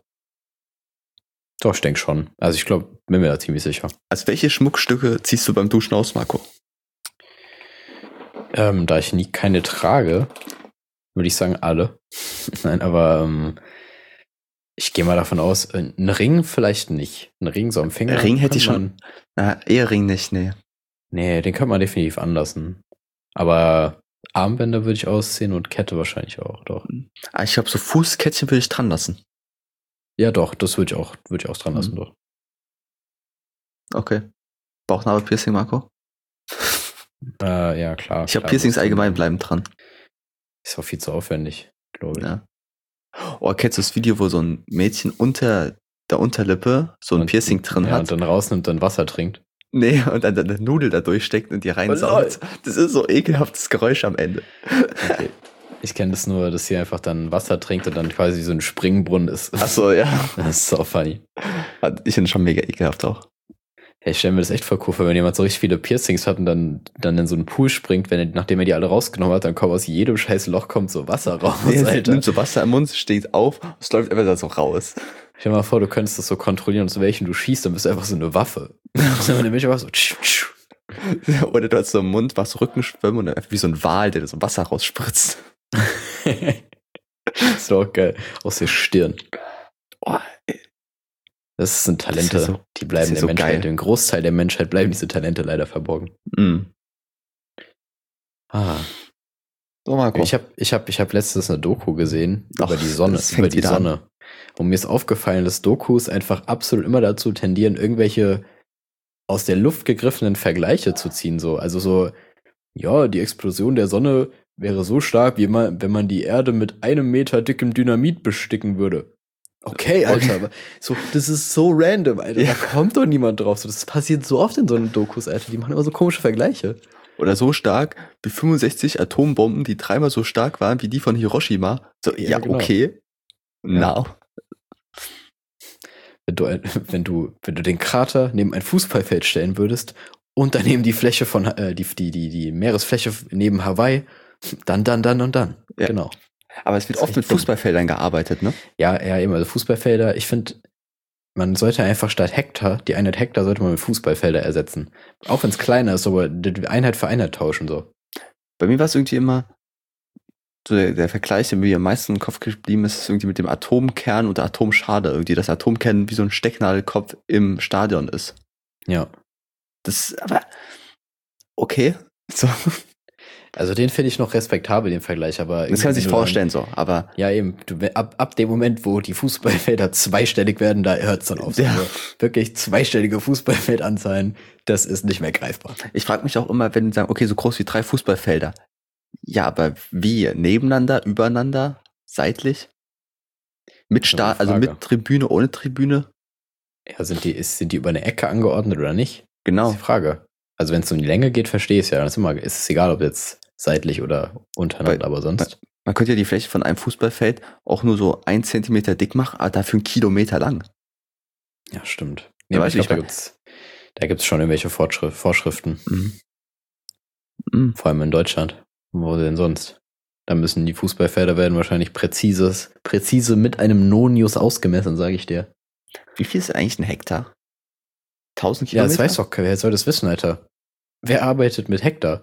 Doch, ich denke schon. Also ich glaube, bin mir da ziemlich sicher. Also welche Schmuckstücke ziehst du beim Duschen aus, Marco? Ähm, da ich nie keine trage, würde ich sagen alle. Nein, aber ähm, ich gehe mal davon aus, äh, ein Ring vielleicht nicht. Ein Ring so am Finger. Ring hätte ich könnte schon. Na, Ehering nicht, nee. Nee, den könnte man definitiv anlassen. Aber Armbänder würde ich ausziehen und Kette wahrscheinlich auch, doch. Ah, ich glaube, so Fußkettchen würde ich dran lassen. Ja, doch, das würde ich auch, würde ich auch dran lassen, Mhm. doch. Okay. Bauchnabelpiercing, Marco? Äh, ja, klar. Ich glaube, klar, Piercings das allgemein bleiben dran. Ist auch viel zu aufwendig, glaube ich. Ja. Oh, kennst du das Video, wo so ein Mädchen unter der Unterlippe so ein Und- Piercing drin ja, hat? und dann rausnimmt und Wasser trinkt. Nee, und dann eine Nudel da durchsteckt und die reinsaugt. Das ist so ekelhaftes Geräusch am Ende. Okay. Ich kenne das nur, dass sie einfach dann Wasser trinkt und dann quasi so ein Springbrunnen ist. Achso, ja. Das ist so funny. Ich finde schon mega ekelhaft auch. Ja, ich stelle mir das echt voll cool vor, wenn jemand so richtig viele Piercings hat und dann, dann in so einen Pool springt, wenn er, nachdem er die alle rausgenommen hat, dann kommt aus jedem scheiß Loch kommt so Wasser raus, Nee, Alter. nimmt so Wasser im Mund, steht auf, es läuft einfach da so raus. Stell dir mal vor, du könntest das so kontrollieren und zu welchen du schießt, dann bist du einfach so eine Waffe. Dann nämlich einfach so tsch, tsch. Oder du hast so im Mund was Rückenschwimmen und dann einfach wie so ein Wal, der so Wasser rausspritzt. Das ist doch geil. Aus der Stirn. Oh, Das sind Talente, Das ist ja so- die bleiben das ist der so Menschheit. geil. Dem Großteil der Menschheit bleiben diese Talente leider verborgen. mm. Ah. So, Marco. Ich habe ich hab, ich hab letztens eine Doku gesehen Ach, über die Sonne. das fängt Über die wieder an. Sonne. Und mir ist aufgefallen, dass Dokus einfach absolut immer dazu tendieren, irgendwelche aus der Luft gegriffenen Vergleiche zu ziehen. So. Also so, ja, die Explosion der Sonne wäre so stark, wie man, wenn man die Erde mit einem Meter dickem Dynamit besticken würde. Okay, Alter, Okay. aber so, das ist so random, Alter. Ja. Da kommt doch niemand drauf. So, das passiert so oft in so einen Dokus, Alter. Die machen immer so komische Vergleiche. Oder so stark wie fünfundsechzig Atombomben, die dreimal so stark waren wie die von Hiroshima. So, ja, Ja, genau. okay. Now. Wenn du, ein- wenn du, wenn du den Krater neben ein Fußballfeld stellen würdest und daneben die Fläche von, äh, die, die, die, die Meeresfläche neben Hawaii, dann, dann, dann und dann. Ja. Genau. Aber es wird Das ist oft mit echt dumm. Fußballfeldern gearbeitet, ne? Ja, ja, eben, also Fußballfelder. Ich finde, man sollte einfach statt Hektar, die Einheit Hektar sollte man mit Fußballfelder ersetzen. Auch wenn es kleiner ist, aber die Einheit für Einheit tauschen, so. Bei mir war es irgendwie immer so der, der Vergleich, der mir am meisten im Kopf geblieben ist, ist irgendwie mit dem Atomkern und der Atomschade. Irgendwie, dass Atomkern wie so ein Stecknadelkopf im Stadion ist. Ja. Das ist aber okay. So. Also den finde ich noch respektabel, den Vergleich, aber. Das kann man sich wenn du dann- vorstellen, so. Aber Ja, eben. Du, ab, ab dem Moment, wo die Fußballfelder zweistellig werden, da hört es dann auf. Ja. Also wirklich zweistellige Fußballfeldanzahlen, das ist nicht mehr greifbar. ich frage mich auch immer, wenn die sagen, okay, so groß wie drei Fußballfelder. Ja, aber wie? Nebeneinander, übereinander, seitlich? Mit Das ist Sta eine also Frage. mit Tribüne, ohne Tribüne? Ja, sind die, ist, sind die über eine Ecke angeordnet oder nicht? Das Genau. ist die Frage. Also wenn es um die Länge geht, verstehe ich es ja. Dann ist, immer, ist es egal, ob jetzt seitlich oder untereinander, Bei- aber sonst. Man könnte ja die Fläche von einem Fußballfeld auch nur so ein Zentimeter dick machen, aber dafür einen Kilometer lang. Ja, stimmt. Ja, Nee, aber weiß ich ich glaube, da mal. gibt's da gibt's schon irgendwelche Fortschritt, Vorschriften. Mhm. Mhm. Vor allem in Deutschland. Wo denn sonst? Da müssen die Fußballfelder werden wahrscheinlich präzises, präzise mit einem Nonius ausgemessen, sage ich dir. Wie viel ist eigentlich ein Hektar? tausend Ja, Kilometer? das weiß doch, wer soll das wissen, Alter? Wer arbeitet mit Hektar?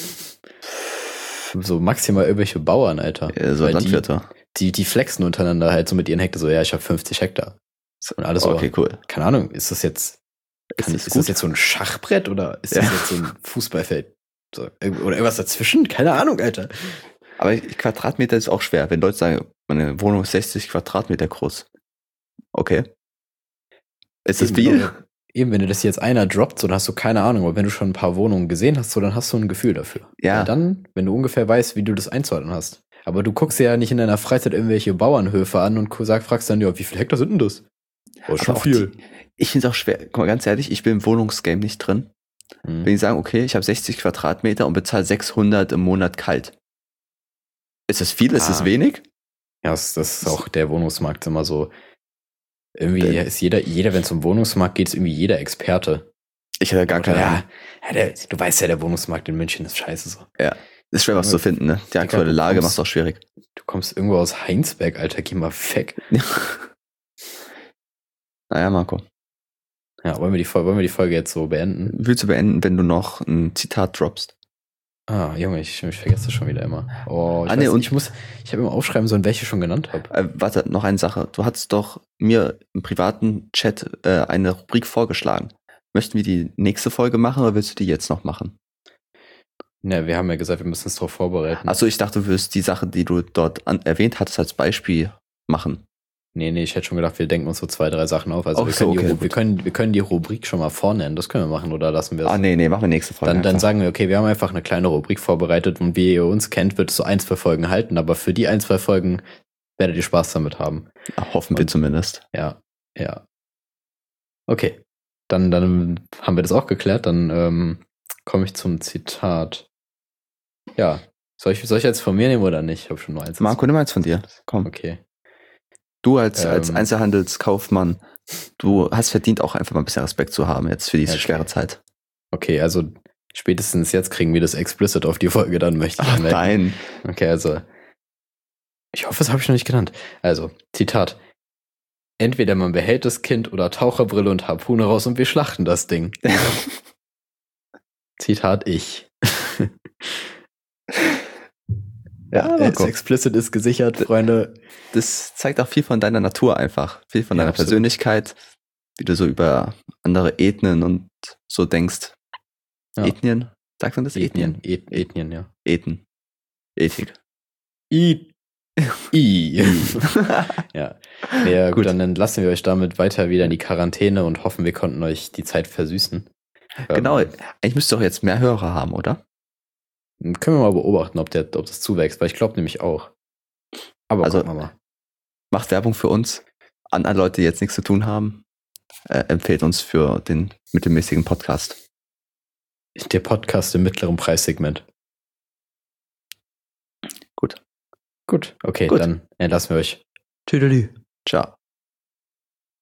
So maximal irgendwelche Bauern, Alter. Ja, so Weil Landwirte. Die, die, die flexen untereinander halt so mit ihren Hektar, so, ja, ich habe fünfzig Hektar. Und alles so, Okay, cool. keine Ahnung, ist das jetzt, kann, das ist, gut? das jetzt so ein Schachbrett oder ist Ja. das jetzt so ein Fußballfeld? So, irg- oder irgendwas dazwischen? Keine Ahnung, Alter. Aber Quadratmeter ist auch schwer. Wenn Leute sagen, meine Wohnung ist sechzig Quadratmeter groß. Okay. Ist das Eben, viel? genau. Eben, wenn dir das jetzt einer droppt, so, dann hast du keine Ahnung, aber wenn du schon ein paar Wohnungen gesehen hast, so, dann hast du ein Gefühl dafür. Ja. Weil dann, wenn du ungefähr weißt, wie du das einzuordnen hast. Aber du guckst dir ja nicht in deiner Freizeit irgendwelche Bauernhöfe an und sag, fragst dann, ja, wie viel Hektar sind denn das? Oh, ist schon Aber auch viel. die- Ich finde es auch schwer. Guck mal, ganz ehrlich, ich bin im Wohnungsgame nicht drin. Hm. Wenn die sagen, okay, ich habe sechzig Quadratmeter und bezahle sechshundert im Monat kalt. Ist das viel? Ist das Ah. wenig? Ja, das, das ist auch der Wohnungsmarkt immer so. Irgendwie Der- ist jeder, jeder, wenn es um Wohnungsmarkt geht, ist irgendwie jeder Experte. Ich habe gar keine ja, Ahnung. ja der, du weißt ja, der Wohnungsmarkt in München ist scheiße so. Ist schwer, was Ja, zu finden, ne? Die Digga, aktuelle du Lage kommst- macht es auch schwierig. Du kommst irgendwo aus Heinsberg, Alter, geh mal weg. Naja, Marco. Ja, wollen wir die, Fol- wollen wir die Folge jetzt so beenden? Willst du beenden, wenn du noch ein Zitat droppst? Ah, Junge, ich, ich vergesse das schon wieder immer. Oh, ich, Ah, weiß, nee, und- ich muss, ich habe immer aufschreiben sollen, welche ich schon genannt habe. Äh, warte, noch eine Sache. Du hattest doch mir im privaten Chat äh, eine Rubrik vorgeschlagen. Möchten wir die nächste Folge machen oder willst du die jetzt noch machen? Ne, wir haben ja gesagt, wir müssen uns darauf vorbereiten. Achso, ich dachte, du würdest die Sache, die du dort an erwähnt hattest, als Beispiel machen. Nee, nee, ich hätte schon gedacht, wir denken uns so zwei, drei Sachen auf. Also Ach wir, so, können die, okay, Ru- gut. wir, können, wir können die Rubrik schon mal vornennen. Das können wir machen oder lassen wir es? Ah, nee, nee, machen wir nächste Folge. Dann, dann einfach. sagen wir, okay, wir haben einfach eine kleine Rubrik vorbereitet und wie ihr uns kennt, wird es so ein, zwei Folgen halten, aber für die ein, zwei Folgen werdet ihr Spaß damit haben. Ja, hoffen wir und- zumindest. Ja, ja. Okay, dann, dann haben wir das auch geklärt. Dann ähm, komme ich zum Zitat. Ja, soll ich, soll ich jetzt von mir nehmen oder nicht? Ich habe schon nur eins. Marco, nimm eins von dir. Komm. Okay. Du als, als Ähm. Einzelhandelskaufmann du hast verdient, auch einfach mal ein bisschen Respekt zu haben jetzt für diese Okay. schwere Zeit. Okay, also spätestens jetzt kriegen wir das explicit auf die Folge, dann möchte ich Ach anmerken. nein. Okay, also ich hoffe, das habe ich noch nicht genannt. Also, Zitat. Entweder man behält das Kind oder Taucherbrille und Harpune raus und wir schlachten das Ding. Zitat ich. Ja, Ja, Marco. explicit ist gesichert, Freunde. Das zeigt auch viel von deiner Natur einfach. Viel von Ja, deiner absolut. Persönlichkeit, wie du so über andere Ethnien und so denkst. Ja. Ethnien? Sagt man das? Ethnien, Et- Ethnien, ja. Ethen. Ethik. I. I. Ja. Ja, gut, Gut. dann entlassen wir euch damit weiter wieder in die Quarantäne und hoffen, wir konnten euch die Zeit versüßen. Genau, Ähm, eigentlich müsste doch jetzt mehr Hörer haben, oder? können wir mal beobachten, ob, der, ob das zuwächst, weil ich glaube nämlich auch. Aber Also- gucken wir mal. Macht Werbung für uns. An alle Leute, die jetzt nichts zu tun haben, äh, empfehlt uns für den mittelmäßigen Podcast. Der Podcast im mittleren Preissegment. Gut. Gut, okay, Gut. dann entlassen wir euch. Tüdelü. Ciao.